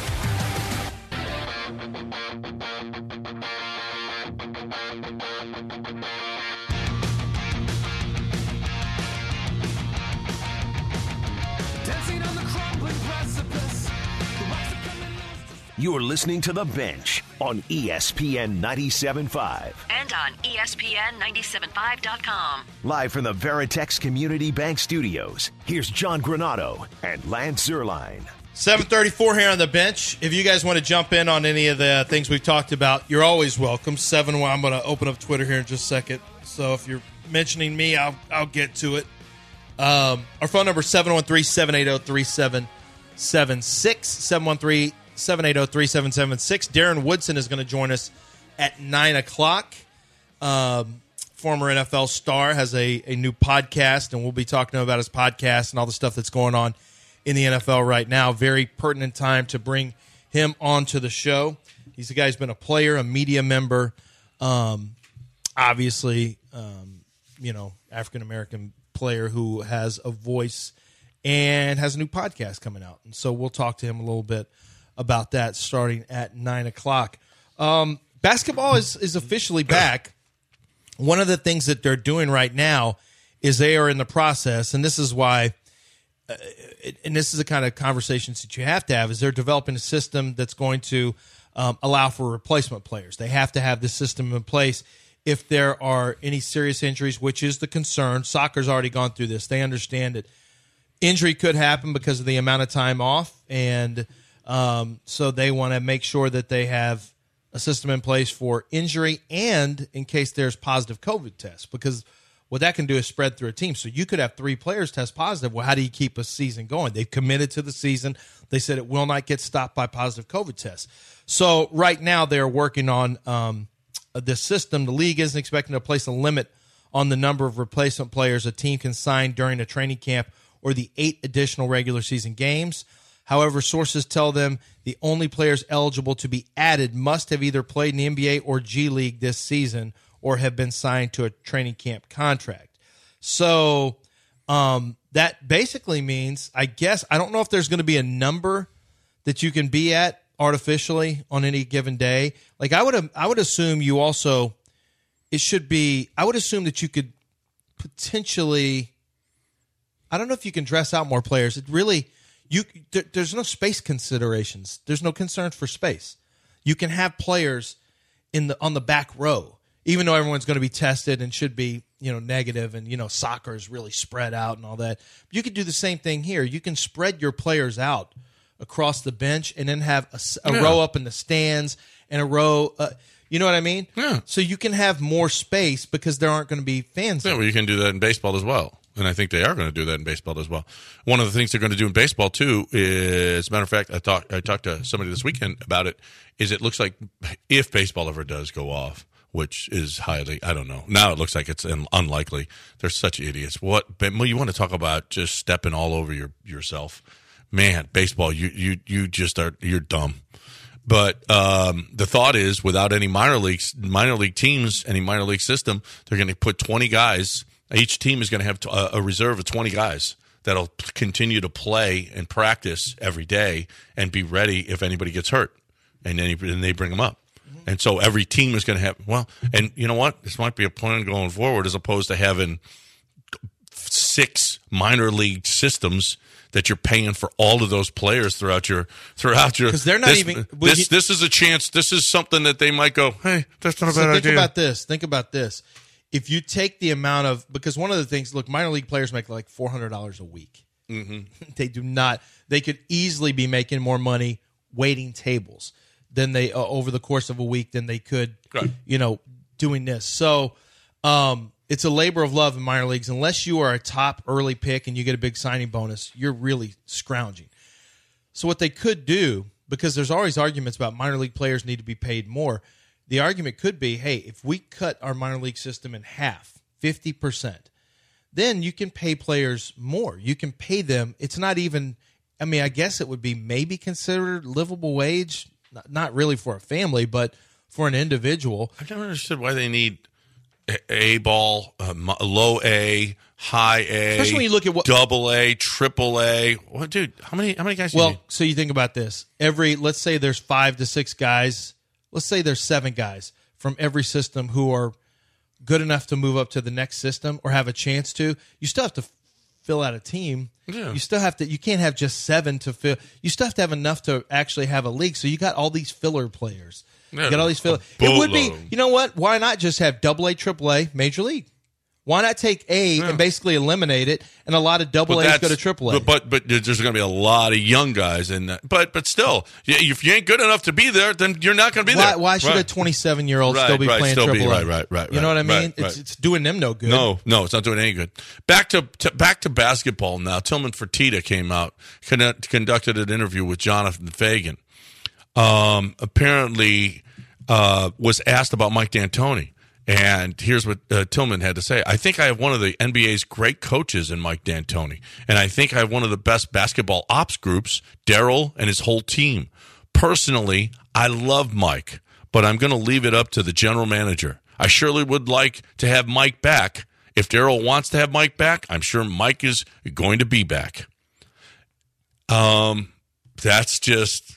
You're listening to The Bench on E S P N ninety-seven point five. And on E S P N ninety-seven five dot com. Live from the Veritex Community Bank Studios, here's John Granato and Lance Zierlein. seven thirty-four here on The Bench. If you guys want to jump in on any of the things we've talked about, you're always welcome. Seven, well, I'm going to open up Twitter here in just a second. So if you're mentioning me, I'll I'll get to it. Um, our phone number is seven one three, seven eight zero, three seven seven six, seven one three, seven eight zero, three seven seven six. Darren Woodson is going to join us at nine o'clock. Um, former N F L star, has a, a new podcast, and we'll be talking to him about his podcast and all the stuff that's going on in the N F L right now. Very pertinent time to bring him onto the show. He's a guy who's been a player, a media member, um, obviously, um, you know, African-American player who has a voice and has a new podcast coming out. And so we'll talk to him a little bit about that starting at nine o'clock. Um, basketball is, is officially back. One of the things that they're doing right now is they are in the process, and this is why, uh, and this is the kind of conversations that you have to have, is they're developing a system that's going to um, allow for replacement players. They have to have this system in place if there are any serious injuries, which is the concern. Soccer's already gone through this. They understand that injury could happen because of the amount of time off, and um, so they want to make sure that they have a system in place for injury and in case there's positive COVID tests, because what that can do is spread through a team. So you could have three players test positive. Well, how do you keep a season going? They've committed to the season. They said it will not get stopped by positive COVID tests. So right now they're working on um, this system. The league isn't expecting to place a limit on the number of replacement players a team can sign during a training camp or the eight additional regular season games. However, sources tell them the only players eligible to be added must have either played in the N B A or G League this season or have been signed to a training camp contract. So um, that basically means, I guess, I don't know if there's going to be a number that you can be at artificially on any given day. Like I would, I would assume you also, it should be, I would assume that you could potentially, I don't know if you can dress out more players. It really, you there, there's no space considerations. There's no concerns for space. You can have players in the on the back row, even though everyone's going to be tested and should be, you know, negative, and, you know, soccer is really spread out and all that. You could do the same thing here. You can spread your players out across the bench and then have a, a yeah. row up in the stands and a row, uh, you know what I mean? Yeah. So you can have more space because there aren't going to be fans. Yeah, well, you can do that in baseball as well. And I think they are going to do that in baseball as well. One of the things they're going to do in baseball, too, is, as a matter of fact, I talked I talked to somebody this weekend about it, is it looks like if baseball ever does go off, which is highly, I don't know. Now it looks like it's unlikely. They're such idiots. What, you want to talk about just stepping all over your yourself. Man, baseball, you you you just are, you're dumb. But um, the thought is, without any minor leagues, minor league teams, any minor league system, they're going to put twenty guys. Each team is going to have a reserve of twenty guys that'll continue to play and practice every day and be ready if anybody gets hurt, and then and they bring them up. And so every team is going to have, well, and you know what? This might be a plan going forward as opposed to having six minor league systems that you're paying for all of those players throughout your throughout your. Because they're not this, even. This you, this is a chance. This is something that they might go, hey, that's not a so bad think idea. Think about this. Think about this. if you take the amount of, because one of the things, look, minor league players make like four hundred dollars a week. Mm-hmm. They do not, they could easily be making more money waiting tables than they, uh, over the course of a week than they could, Right. you know, doing this. So um, it's a labor of love in minor leagues. Unless you are a top early pick and you get a big signing bonus, you're really scrounging. So what they could do, because there's always arguments about minor league players need to be paid more, the argument could be, hey, if we cut our minor league system in half, fifty percent, then you can pay players more. You can pay them. It's not even, I mean, I guess it would be maybe considered livable wage, not, not really for a family, but for an individual. I've never understood why they need A, A ball, uh, mo- low A, high A, Especially when you look at what- double A, triple A. What, dude? How many? How many guys? do you Well, need? so you think about this. Every, let's say there's five to six guys. Let's say there's seven guys from every system who are good enough to move up to the next system or have a chance to. You still have to f- fill out a team. Yeah. You still have to. You can't have just seven to fill. You still have to have enough to actually have a league. So you got all these filler players. Yeah, you got all these filler. a It would be. boatload. You know what? Why not just have double A, triple A, major league? Why not take A Yeah. and basically eliminate it, and a lot of double A's go to that's- triple A? But, but but there's going to be a lot of young guys in that. But but still, yeah, if you ain't good enough to be there, then you're not going to be Why, there. why should Right. a twenty-seven-year-old Right, still be right, playing still be- triple A? right, right, right, You know what I right, mean? right, it's right. it's doing them no good. No, no, it's not doing any good. Back to, to back to basketball now. Tillman Fertitta came out, conduct, conducted an interview with Jonathan Fagan. Um, apparently, uh, was asked about Mike D'Antoni, and here's what uh, Tillman had to say: I think I have one of the N B A's great coaches in Mike D'Antoni, and I think I have one of the best basketball ops groups, Daryl and his whole team. Personally, I love Mike, but I'm going to leave it up to the general manager. I surely would like to have Mike back. If Daryl wants to have Mike back, I'm sure Mike is going to be back. Um, that's just,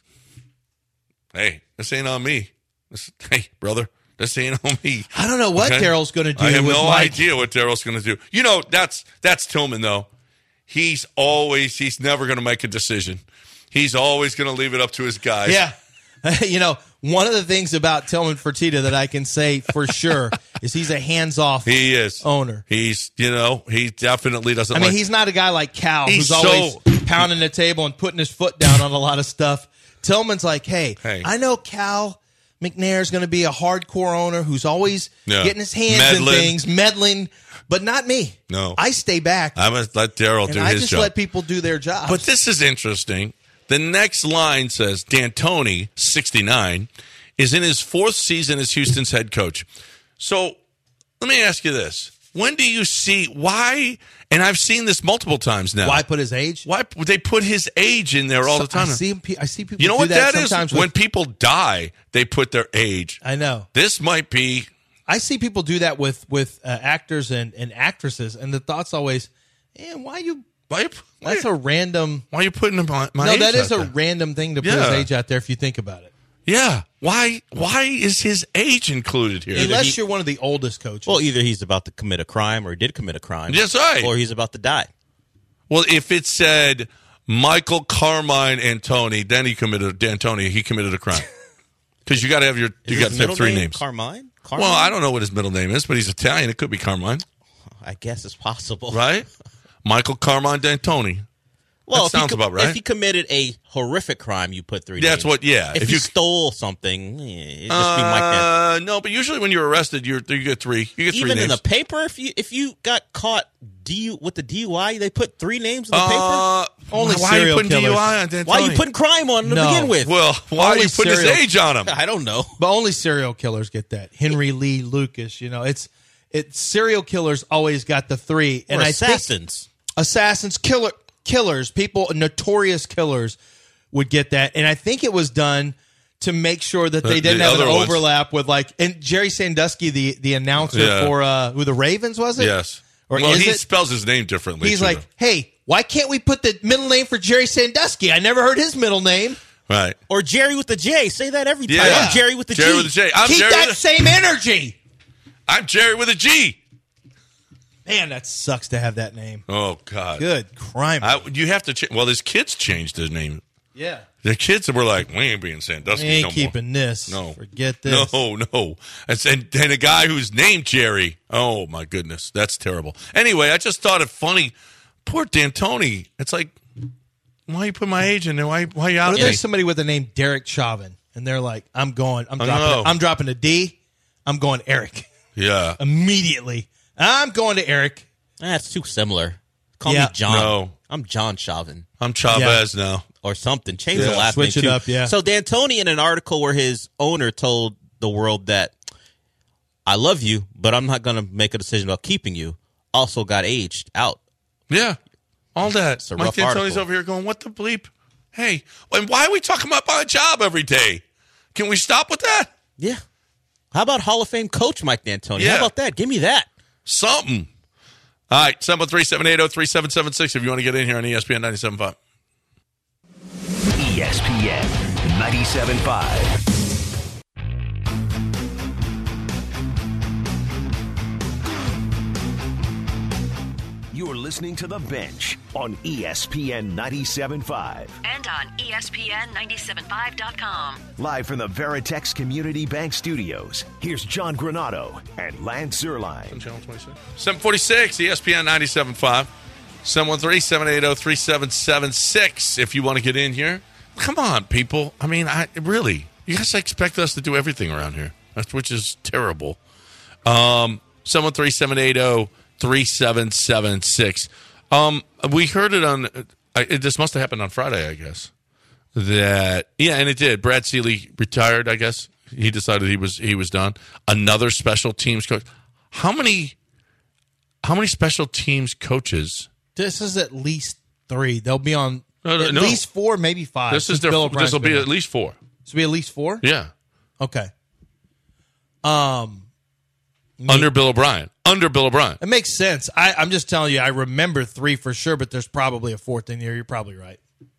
hey, this ain't on me. This, hey, brother, this ain't on me. I don't know what Okay? Daryl's going to do. I have with no Mike. idea what Daryl's going to do. You know, that's that's Tillman, though. He's always, he's never going to make a decision. He's always going to leave it up to his guys. Yeah. You know, one of the things about Tillman Fertitta that I can say for sure is he's a hands-off He is. owner. He's, you know, he definitely doesn't I mean, like. he's not a guy like Cal He's who's always so- pounding the table and putting his foot down on a lot of stuff. Tillman's like, hey, Hey. I know Cal McNair's going to be a hardcore owner who's always Yeah. getting his hands Meddling. in things, meddling, but not me. No. I stay back. I'm going to let Daryl and do I his just job. let people do their jobs. But this is interesting. The next line says D'Antoni, sixty-nine, is in his fourth season as Houston's head coach. So let me ask you this. When do you see why, and I've seen this multiple times now. Why put his age? Why they put his age in there all the time? I see, him, I see people you know do what that, that is? sometimes with- When people die, they put their age. I know. This might be. I see people do that with with uh, actors and, and actresses, and the thought's always, man, why you? Why you, why That's you, a random. why are you putting my, my No, age that is out a there? random thing to put Yeah. his age out there if you think about it. Yeah. Why Why is his age included here? Unless he- you're one of the oldest coaches. Well, either he's about to commit a crime or he did commit a crime. That's right. Or he's about to die. Well, if it said Michael Carmine Antoni, then he committed D'Antoni. He committed a crime because you got to have your you Is got his to have middle three name names. Carmine? Carmine? Well, I don't know what his middle name is, but he's Italian. It could be Carmine, I guess it's possible. right? Michael Carmine D'Antoni. Well, That if he sounds com- about right. If he committed a horrific crime, you put three That's names. what. Yeah. If, if you you stole something, eh, it'd just be Mike D'Antoni. uh, no, but usually when you're arrested, you're you get three. You get three Even names. in the paper, if you if you got caught D U, with the D U I, they put three names in the uh, Only why are you serial putting killers. D U I on D'Antoni? paper. Why are you putting crime on to No. begin with? Well, why are Only you putting his serial- age on him? I don't know. but only serial killers get that. Henry Lee Lucas, you know, it's it. Serial killers always got the three, and Or I assassins. think assassins, killer, killers, people, notorious killers would get that, and I think it was done to make sure that they The- didn't the have an other ones. overlap with like and Jerry Sandusky, the the announcer Yeah. for uh, who the Ravens was it? Yes. Or well, is he it? spells his name differently. He's too, like, hey, why can't we put the middle name for Jerry Sandusky? I never heard his middle name. though. right. Or Jerry with the J. Say that every time. Yeah. I'm Jerry with the Jerry G. with a J. I'm Keep Jerry that with a, same energy. I'm Jerry with a G. Man, that sucks to have that name. Oh God. Good crime. I, you have to. Ch- well, his kids changed his name. Yeah. The kids were like, we ain't being Sandusky We ain't no keeping more. this. No. Forget this. No, no. And, and, and a guy who's named Jerry. Oh, my goodness. That's terrible. Anyway, I just thought it funny. Poor D'Antoni. It's like, why you put my age in there? Why, why you out What if there? there's somebody with the name Derek Chauvin, and they're like, I'm going, I'm I dropping, know. a, I'm dropping a D, I'm going Eric. Yeah. Immediately. I'm going to Eric. That's too similar. Call Yeah. me John. No. I'm John Chauvin I'm Chavez now. or something. Change Yeah. the last Switch name it too. up, yeah. So D'Antoni, in an article where his owner told the world that I love you, but I'm not going to make a decision about keeping you, also got aged out. Yeah. All that. a Mike rough D'Antoni's article. over here going, what the bleep? Hey, and why are we talking about my job every day? Can we stop with that? Yeah. How about Hall of Fame coach Mike D'Antoni? Yeah. How about that? Give me that. Something. All right, seven one three, seven eight zero, three seven seven six if you want to get in here on E S P N ninety-seven point five. E S P N ninety-seven point five. You're listening to The Bench on E S P N ninety-seven point five. And on E S P N nine seven five dot com. Live from the Veritex Community Bank Studios, here's John Granato and Lance Zierlein. seven forty-six, E S P N ninety-seven point five. seven one three, seven eight zero, three seven seven six if you want to get in here. Come on, people. I mean, I really, you guys expect us to do everything around here, that's, which is terrible. Um, seven one three, seven eight zero, three seven seven six. Um, we heard it on, uh, it, this must have happened on Friday, I guess. That, yeah, and it did. Brad Seeley retired, I guess. He decided he was he was done. Another special teams coach. How many how many special teams coaches? This is at least three. They'll be on No, no, at no. least four, maybe five. This is since their, Bill O'Brien's this will be been at there. least four. This will be at least four? Yeah. Okay. Um, Under Bill O'Brien. Under Bill O'Brien. It makes sense. I, I'm just telling you, I remember three for sure, but there's probably a fourth in here. You're probably right.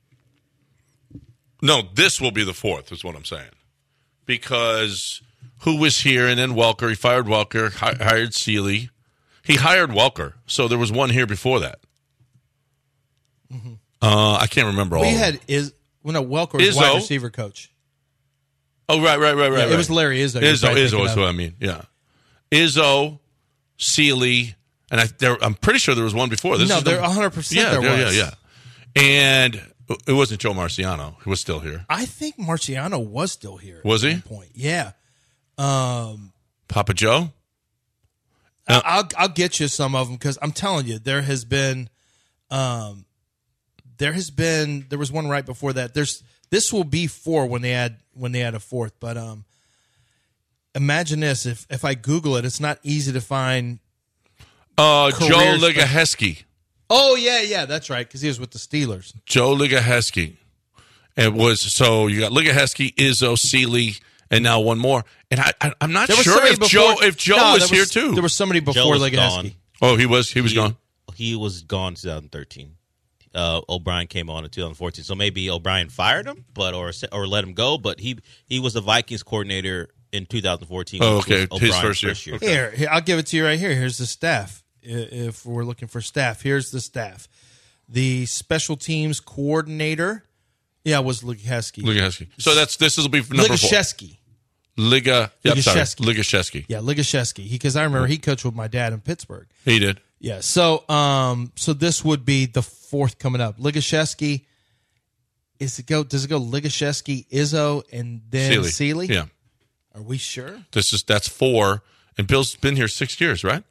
No, this will be the fourth, is what I'm saying. Because who was here, and then Welker. He fired Welker, hi- hired Seeley. He hired Welker, so there was one here before that. Mm-hmm. Uh, I can't remember all We of them. had is well, no Welker was Izzo. wide receiver coach. Oh, right, right, right, right. Yeah, right. it was Larry Izzo. You're Izzo, probably Izzo thinking is of. what I mean. Yeah, Izzo, Seeley, and I, there, I'm pretty sure there was one before. This No, is the- there one hundred percent Yeah, there yeah, was. yeah, yeah. And it wasn't Joe Marciano. He was still here. I think Marciano was still here. Was at he? one point. Yeah. Um, Papa Joe. I- I'll I'll get you some of them because I'm telling you, there has been, um, there has been there was one right before that. There's this will be four when they add when they add a fourth. But um, imagine this: if if I Google it, it's not easy to find. Uh, Joe Career Ligaheski. Oh yeah, yeah, that's right because he was with the Steelers. Joe Ligaheski. It was so you got Ligaheski, Izzo, Seeley, and now one more. And I, I I'm not There was sure somebody if before- Joe if Joe No, was, there here too. There was somebody Joe before was Ligaheski. gone. oh, he was he was he, gone. He was gone in twenty thirteen. Uh, O'Brien came on in twenty fourteen, so maybe O'Brien fired him, but or or let him go. But he he was the Vikings coordinator in two thousand fourteen. Oh, which okay. was His O'Brien's first year. Okay. Here, here, I'll give it to you right here. Here's the staff. I- If we're looking for staff, here's the staff. The special teams coordinator, yeah, was Ligaheski. Ligaheski. So that's this will be number four. Ligacheski. Liga. Yep, sorry. Ligacheski. Ligacheski. Yeah, Ligacheski. Because I remember he coached with my dad in Pittsburgh. He did. Yeah. So, um, so this would be the fourth coming up. Ligacheski. Is it go? Does it go Ligacheski, Izzo, and then Seeley. Seeley? Yeah. Are we sure? This is that's four. And Bill's been here six years, right?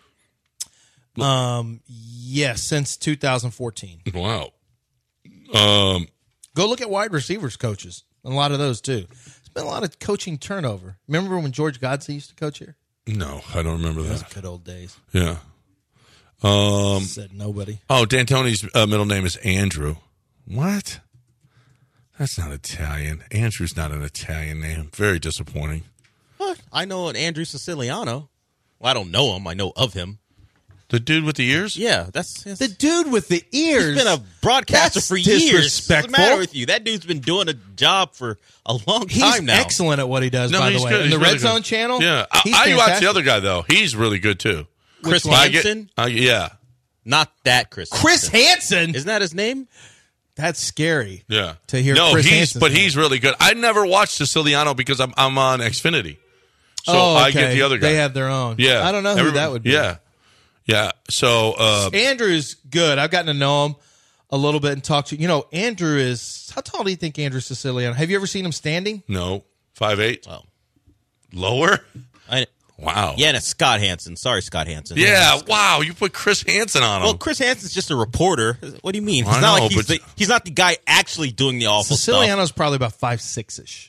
Um, yes, since two thousand fourteen. Wow. Um, Go look at wide receivers coaches. A lot of those too. There's been a lot of coaching turnover. Remember when George Godsey used to coach here? no, I don't remember Those that. good old days. Yeah. Um. Said nobody. Oh, D'Antoni's uh, middle name is Andrew. What? That's not Italian. Andrew's not an Italian name. Very disappointing. What? I know an Andrew Siciliano. Well, I don't know him. I know of him. The dude with the ears? Yeah, that's, that's The dude with the ears. he's been a broadcaster That's for years. What's the disrespectful. matter with you? That dude's been doing a job for a long He's time now. excellent at what he does, No, by he's the way. good. In He's the really Red Zone good. channel, Yeah. I, he's I watch the fantastic. other guy, though. He's really good, too. Chris one? I get- Hansen? I- yeah. Not that Chris. Chris Hansen. Hansen. Isn't that his name? That's scary. Yeah. To hear no, Chris he's Hansen's but name. he's really good. I never watched Siciliano because I'm I'm on Xfinity, so oh, okay. I get the other guy. They have their own. Yeah, I don't know who Everybody- that would be. Yeah, yeah. So uh, Andrew's good. I've gotten to know him a little bit and talk to you know Andrew is how tall do you think Andrew Siciliano? Have you ever seen him standing? no five eight, Oh. lower. I, Wow. yeah, and it's Scott Hansen. Sorry, Scott Hansen. Yeah. Wow. You put Chris Hansen on him. Well, Chris Hansen's just a reporter. What do you mean? He's I not know, like he's but- the, he's not the guy actually doing the awful stuff. Siciliano's probably about five six ish.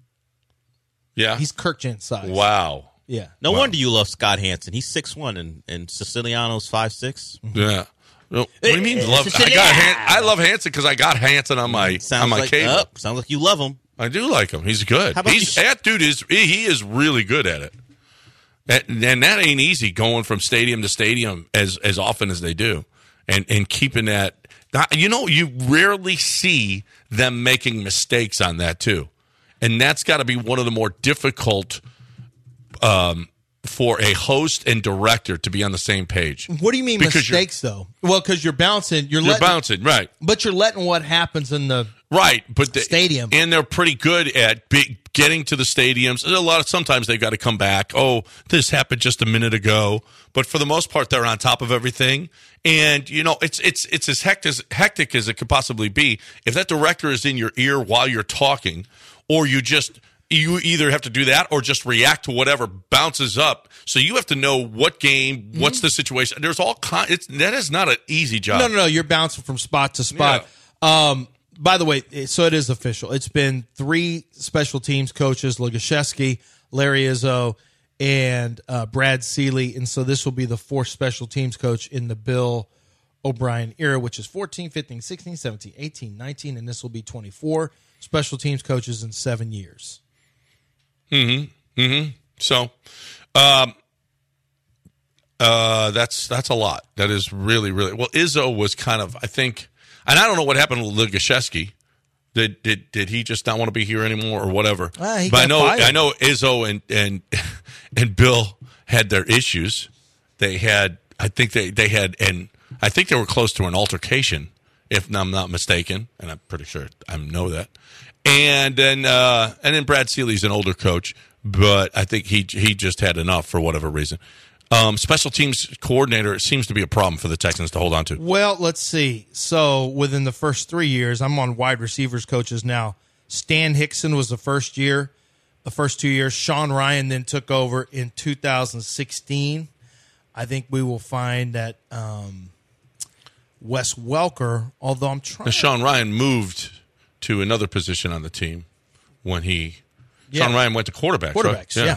yeah. He's Kirk Gent's size. wow. Yeah. No Wow. wonder you love Scott Hansen. He's six one, and, and Siciliano's five six. Yeah. No, what do you mean? Eh, Love, I Siciliano. got. Han- I love Hansen because I got Hansen on my Sounds on my like cable. oh, sounds like you love him. I do like him. He's good. How about He's you- that dude is he is really good at it. And, and that ain't easy going from stadium to stadium as as often as they do, and and keeping that. You know, you rarely see them making mistakes on that too, and that's got to be one of the more difficult um, for a host and director to be on the same page. What do you mean Because you're- mistakes though? Well, because you're bouncing, you're, You're letting, bouncing, right? but you're letting what happens in the Right, but the Stadium. and they're pretty good at big, getting to the stadiums. A lot of sometimes they've got to come back. Oh, this happened just a minute ago, but for the most part, they're on top of everything. And you know, it's it's it's as hectic as, hectic as it could possibly be. If that director is in your ear while you're talking, or you just you either have to do that or just react to whatever bounces up. So you have to know what game, what's the situation. There's all kind. It's that is not an easy job. No, no, no. You're bouncing from spot to spot. Um, by the way, so it is official. It's been three special teams coaches: Lugashevsky, Larry Izzo, and uh, Brad Seeley. And so this will be the fourth special teams coach in the Bill O'Brien era, which is fourteen, fifteen, sixteen, seventeen, eighteen, nineteen, and this will be twenty-four special teams coaches in seven years. Mm-hmm. Mm-hmm. So, um, uh, that's that's a lot. That is really, really well. Izzo was kind of, I think, and I don't know what happened to Lugashevsky. Did did did he just not want to be here anymore or whatever? Ah, he but I got know fired. I know Izzo and and and Bill had their issues. They had, I think they they had, and I think they were close to an altercation, if I'm not mistaken, and I'm pretty sure I know that. And then uh, and then Brad Seeley's an older coach, but I think he he just had enough for whatever reason. Um, special teams coordinator seems to be a problem for the Texans to hold on to. Well, let's see. So within the first three years, I'm on wide receivers coaches now. Stan Hickson was the first year, the first two years. Sean Ryan then took over in two thousand sixteen. I think we will find that um, Wes Welker, although I'm trying. Now, Sean Ryan moved to another position on the team when he. Yeah. Sean Ryan went to quarterbacks. Quarterbacks, right?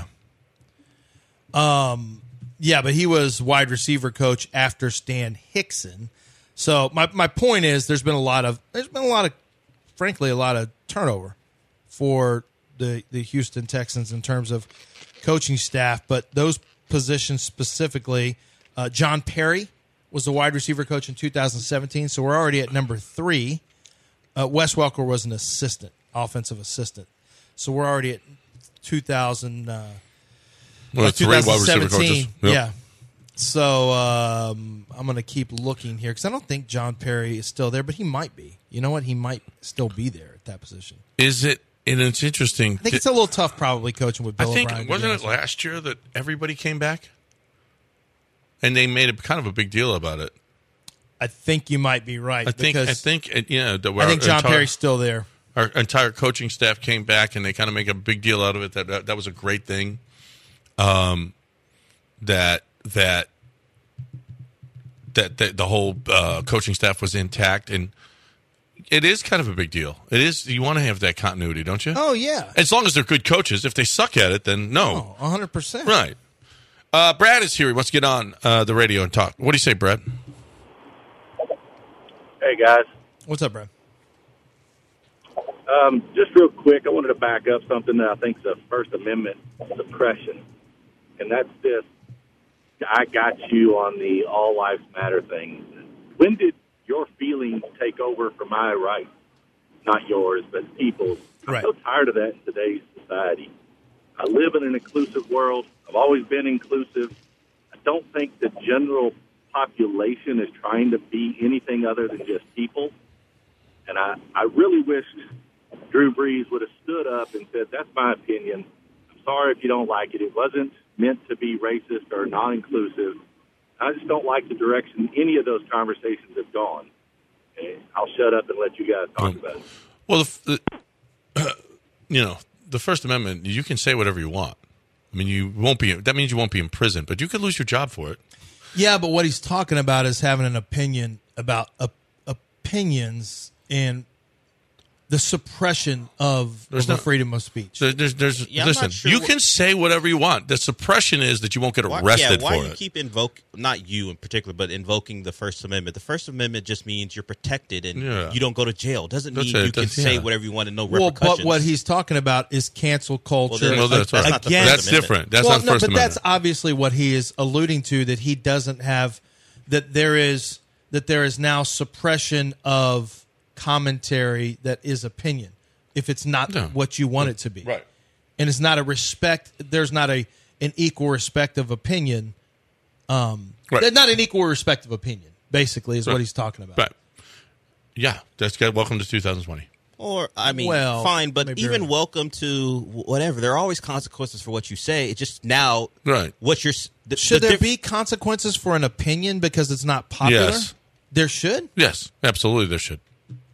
yeah. Um, yeah, but he was wide receiver coach after Stan Hickson. So my my point is, there's been a lot of there's been a lot of, frankly, a lot of turnover for the the Houston Texans in terms of coaching staff. But those positions specifically, uh, John Perry was the wide receiver coach in two thousand seventeen. So we're already at number three. Uh, Wes Welker was an assistant, offensive assistant. So we're already at two thousand. Uh, Well, three wide receiver coaches. twenty seventeen. Yep. Yeah. So um, I'm going to keep looking here because I don't think John Perry is still there, but he might be. You know what? He might still be there at that position. Is it? And it's interesting. I think it's a little tough, probably coaching with I Bill think O'Brien. to be wasn't honest it with you. last year that everybody came back, and they made a kind of a big deal about it. I think you might be right. I think. because I think. uh, You know, the, I think our John entire, Perry's still there. Our entire coaching staff came back, and they kind of make a big deal out of it. That that, that was a great thing. Um, that that that, that the whole uh, coaching staff was intact, and it is kind of a big deal. It is. You want to have that continuity, don't you? Oh, yeah. As long as they're good coaches. If they suck at it, then no. Oh, one hundred percent. Right. Uh, Brad is here. He wants to get on uh, the radio and talk. What do you say, Brad? Hey, guys. What's up, Brad? Um, just real quick, I wanted to back up something that I think is a First Amendment suppression, and that's this. I got you on the all lives matter thing. When did your feelings take over for my rights? Not yours, but people's. Right. I'm so tired of that in today's society. I live in an inclusive world. I've always been inclusive. I don't think the general population is trying to be anything other than just people. And I, I really wish Drew Brees would have stood up and said, that's my opinion. I'm sorry if you don't like it. It wasn't meant to be racist or non-inclusive. I just don't like the direction any of those conversations have gone. And I'll shut up and let you guys talk um, about it. Well, the, the, you know, the First Amendment, you can say whatever you want. I mean, you won't be. That means you won't be in prison, but you could lose your job for it. Yeah, but what he's talking about is having an opinion about uh, opinions and the suppression of, of no, freedom of speech. There, there's, there's, yeah, listen, sure you what, can say whatever you want. The suppression is that you won't get arrested why, yeah, why for you it. keep invoke not you in particular, but invoking the First Amendment? The First Amendment just means you're protected and yeah. you don't go to jail. Doesn't That's mean it. you can That's, say yeah. whatever you want and no well, repercussions. but what he's talking about is cancel culture. Well, well that's, that's right. not the Again, First that's Amendment. different. That's well, not no, First but Amendment. that's obviously what he is alluding to. That he doesn't have that there is that there is now suppression of commentary that is opinion. If it's not no. what you want it to be, Right. And it's not a respect. There's not a an equal respect of opinion. Um, Right. Not an equal respect of opinion. Basically, is Right. what he's talking about. Right. Yeah, that's good. Welcome to two thousand twenty. Or, I mean, Well, fine, but maybe even you're- welcome to whatever. There are always consequences for what you say. It's just now Right. what you're. The, Should the there diff- be consequences for an opinion because it's not popular? Yes. There should. Yes, absolutely, there should.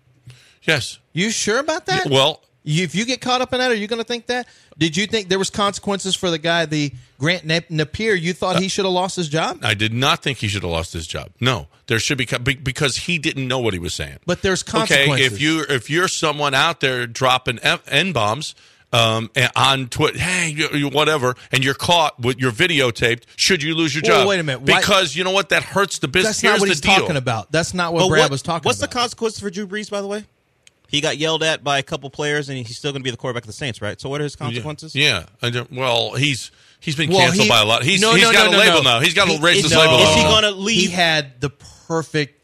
Yes. You sure about that? Well, You, if you get caught up in that, are you going to think that? Did you think there was consequences for the guy, the Grant Nap- Napier? You thought he should have lost his job? I did not think he should have lost his job. No, there should be be- because he didn't know what he was saying. But there's consequences. Okay, if you if you're someone out there dropping N bombs um, on Twitter, hey, you, you, whatever, and you're caught with your videotaped, should you lose your Well, job? wait a minute. Why- Because you know what? That hurts the business. That's not Here's what the he's deal. talking about. That's not what But Brad what- was talking What's about. the consequences for Drew Brees, by the way? He got yelled at by a couple players, and he's still going to be the quarterback of the Saints, right? So what are his consequences? Yeah. I don't- well, he's he's been Well, canceled he- by a lot. He's, no, he's no, got no, a no, label no. now. He's got He- a racist no. label. Is he on him. going to leave? He had the perfect,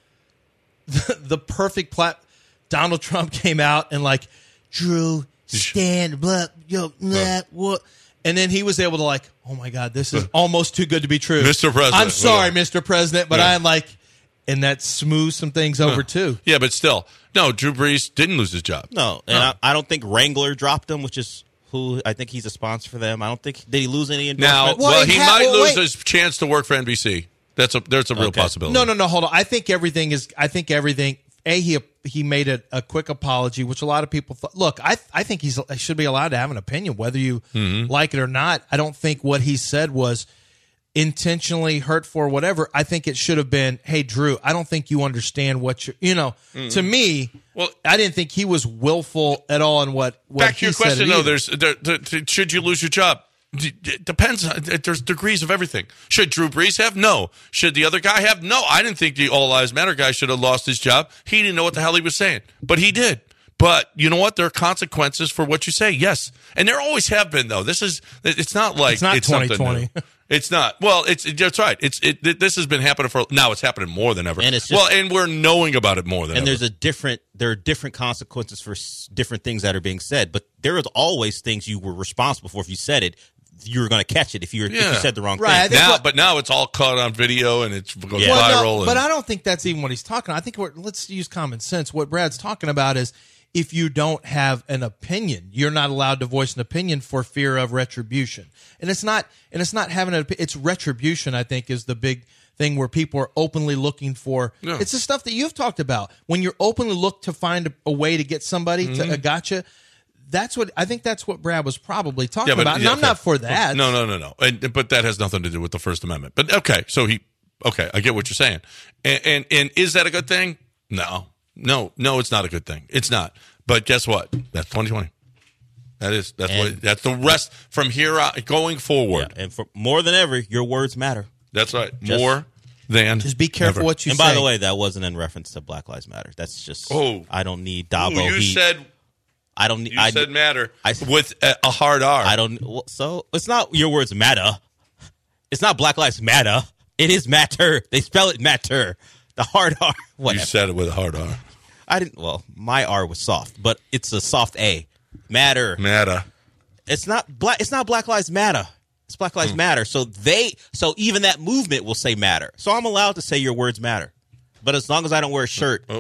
the, the perfect plat. Donald Trump came out and like, Drew, stand, blah, yo, blah, what? And then he was able to like, oh my God, this is almost too good to be true. Mister President. I'm sorry, Yeah. Mister President, but Yeah. I'm like, and that smooths some things over too. Yeah, but still, no. Drew Brees didn't lose his job. No, and I, I don't think Wrangler dropped him, which is who I think he's a sponsor for them. I don't think did he lose any Now, endorsements? well, Well, he it ha- might well, lose wait. his chance to work for N B C. That's a there's a real Okay. possibility. No, no, no. Hold on. I think everything is. I think everything. A he he made a, a quick apology, which a lot of people thought. Look, I I think he's he should be allowed to have an opinion, whether you Mm-hmm. like it or not. I don't think what he said was intentionally hurtful or whatever. I think it should have been, hey Drew, I don't think you understand what you you know. To me, Mm-hmm. Well- I didn't think he was willful at all in what what Back to he your said question, either. though. There's there, there, there- should you lose your job? D- It depends. There's degrees of everything. Should Drew Brees have? No. Should the other guy have? No. I didn't think the All Lives Matter guy should have lost his job. He didn't know what the hell he was saying, but he did. But you know what? There are consequences for what you say. Yes, and there always have been. Though this is, it's not like It's not something twenty twenty. new. It's not. Well, it's that's right. It's it. This has been happening for now. It's happening more than ever. And it's just- well, and we're knowing about it more than and ever. there's a different there are different consequences for s- different things that are being said, but there is always things you were responsible for. If you said it, you were going to catch it if you were if Yeah. you said the wrong Right, I thing. think now, what- but now it's all caught on video and it's goes Yeah. Well, viral. no, and, but I don't think that's even what he's talking. I think we're, let's use common sense. What Brad's talking about is if you don't have an opinion, you're not allowed to voice an opinion for fear of retribution. And it's not, and it's not having an opinion. It's retribution, I think, is the big thing where people are openly looking for. Yeah. It's the stuff that you've talked about. When you're openly look to find a, a way to get somebody Mm-hmm. to a gotcha. That's what I think. That's what Brad was probably talking Yeah, but- about. And yeah, I'm okay. not for that. No, no, no, no. And, but that has nothing to do with the First Amendment. But okay, so he, okay, I get what you're saying. And, and and is that a good thing? No, no, no. It's not a good thing. It's not. But guess what? That's twenty twenty. That is. That's And- what. That's the rest from here out going forward. Yeah, and for more than ever, your words matter. That's right. Just- More than. Just be careful ever. what you and say. by the way, that wasn't in reference to Black Lives Matter. That's just Oh. I don't need Ooh, Dabo you heat. said. I don't need. You I, said matter I- with a, a hard R. I don't. well, So it's not your words matter. It's not Black Lives Matter. It is matter. They spell it matter. The hard R. You Whatever. said it with a hard R. I didn't. Well, my R was soft, but it's a soft A. Matter. Matter. It's not black. It's not Black Lives Matter. It's Black Lives Matter. So they. So even that movement will say matter. So I'm allowed to say your words matter. But as long as I don't wear a shirt Oh.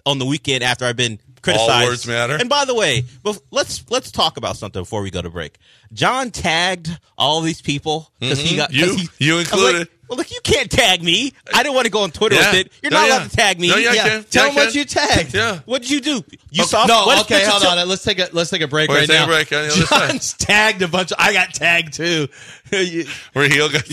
on the weekend after I've been criticized. All words matter. And by the way, bef- let's let's talk about something before we go to break. John tagged all these people because he got You- 'cause he, you I was included. Like, well, look, you can't tag me. I didn't want to go on Twitter Yeah. with it. You're No, not yeah. allowed to tag me. No, yeah, I Yeah, can. tell Yeah, I them what can. you tagged. Yeah. What did you do? You Okay, saw no, what- okay, what's hold your- on. Let's take a let's take a break Wait, right take a now. break on the other side. John's tagged a bunch. Of, I got tagged too. You- Where heel got.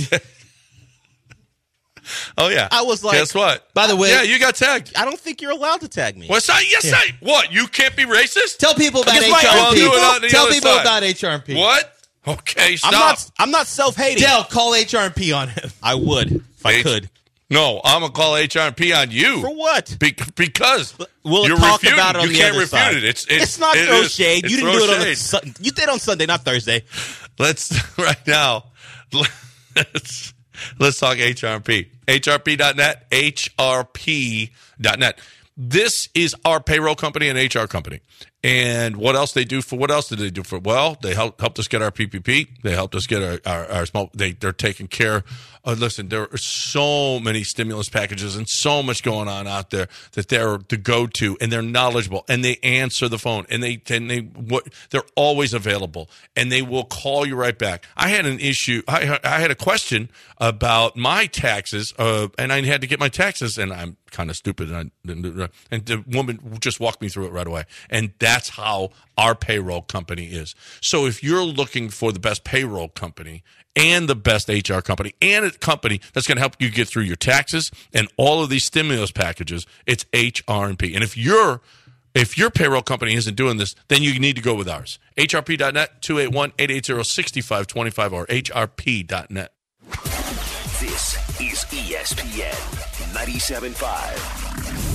Oh yeah. I was like- guess what? By the way- yeah, you got tagged. I don't think you're allowed to tag me. What's that? Yes, I. What? You can't be racist? Tell people about Against my H own R P. people? Do it on the Tell other people side. about H R P. What? Okay, I'm stop. not. I'm not self-hating. Dale, call H R P on him. I would if I H- could. No, I'm gonna call H R P on you. For what? Be- because We'll you're talk refuting. about it on you the can't other refute side. it. It's It's, it's, not it throw is- shade. it's You didn't throw do it on the shade. sun- you did on Sunday, not Thursday. Let's right now. Let's let's talk H R P. H R P dot net. H R P dot net. This is our payroll company and H R company. And what else they do for? What else did they do for? Well, they helped helped us get our P P P. They helped us get our our, our small. They they're taking care. Uh, listen, there are so many stimulus packages and so much going on out there that they're the go to, and they're knowledgeable, and they answer the phone, and they and they what they're always available, and they will call you right back. I had an issue. I I had a question about my taxes, uh, and I had to get my taxes, and I'm kind of stupid, and, I, and the woman just walked me through it right away, and that's how our payroll company is. So if you're looking for the best payroll company and the best H R company and a company that's going to help you get through your taxes and all of these stimulus packages, it's H R P. And if you're if your payroll company isn't doing this, then you need to go with ours. H R P dot net, two eight one, eight eight zero, six five two five or H R P dot net. This is E S P N ninety-seven point five.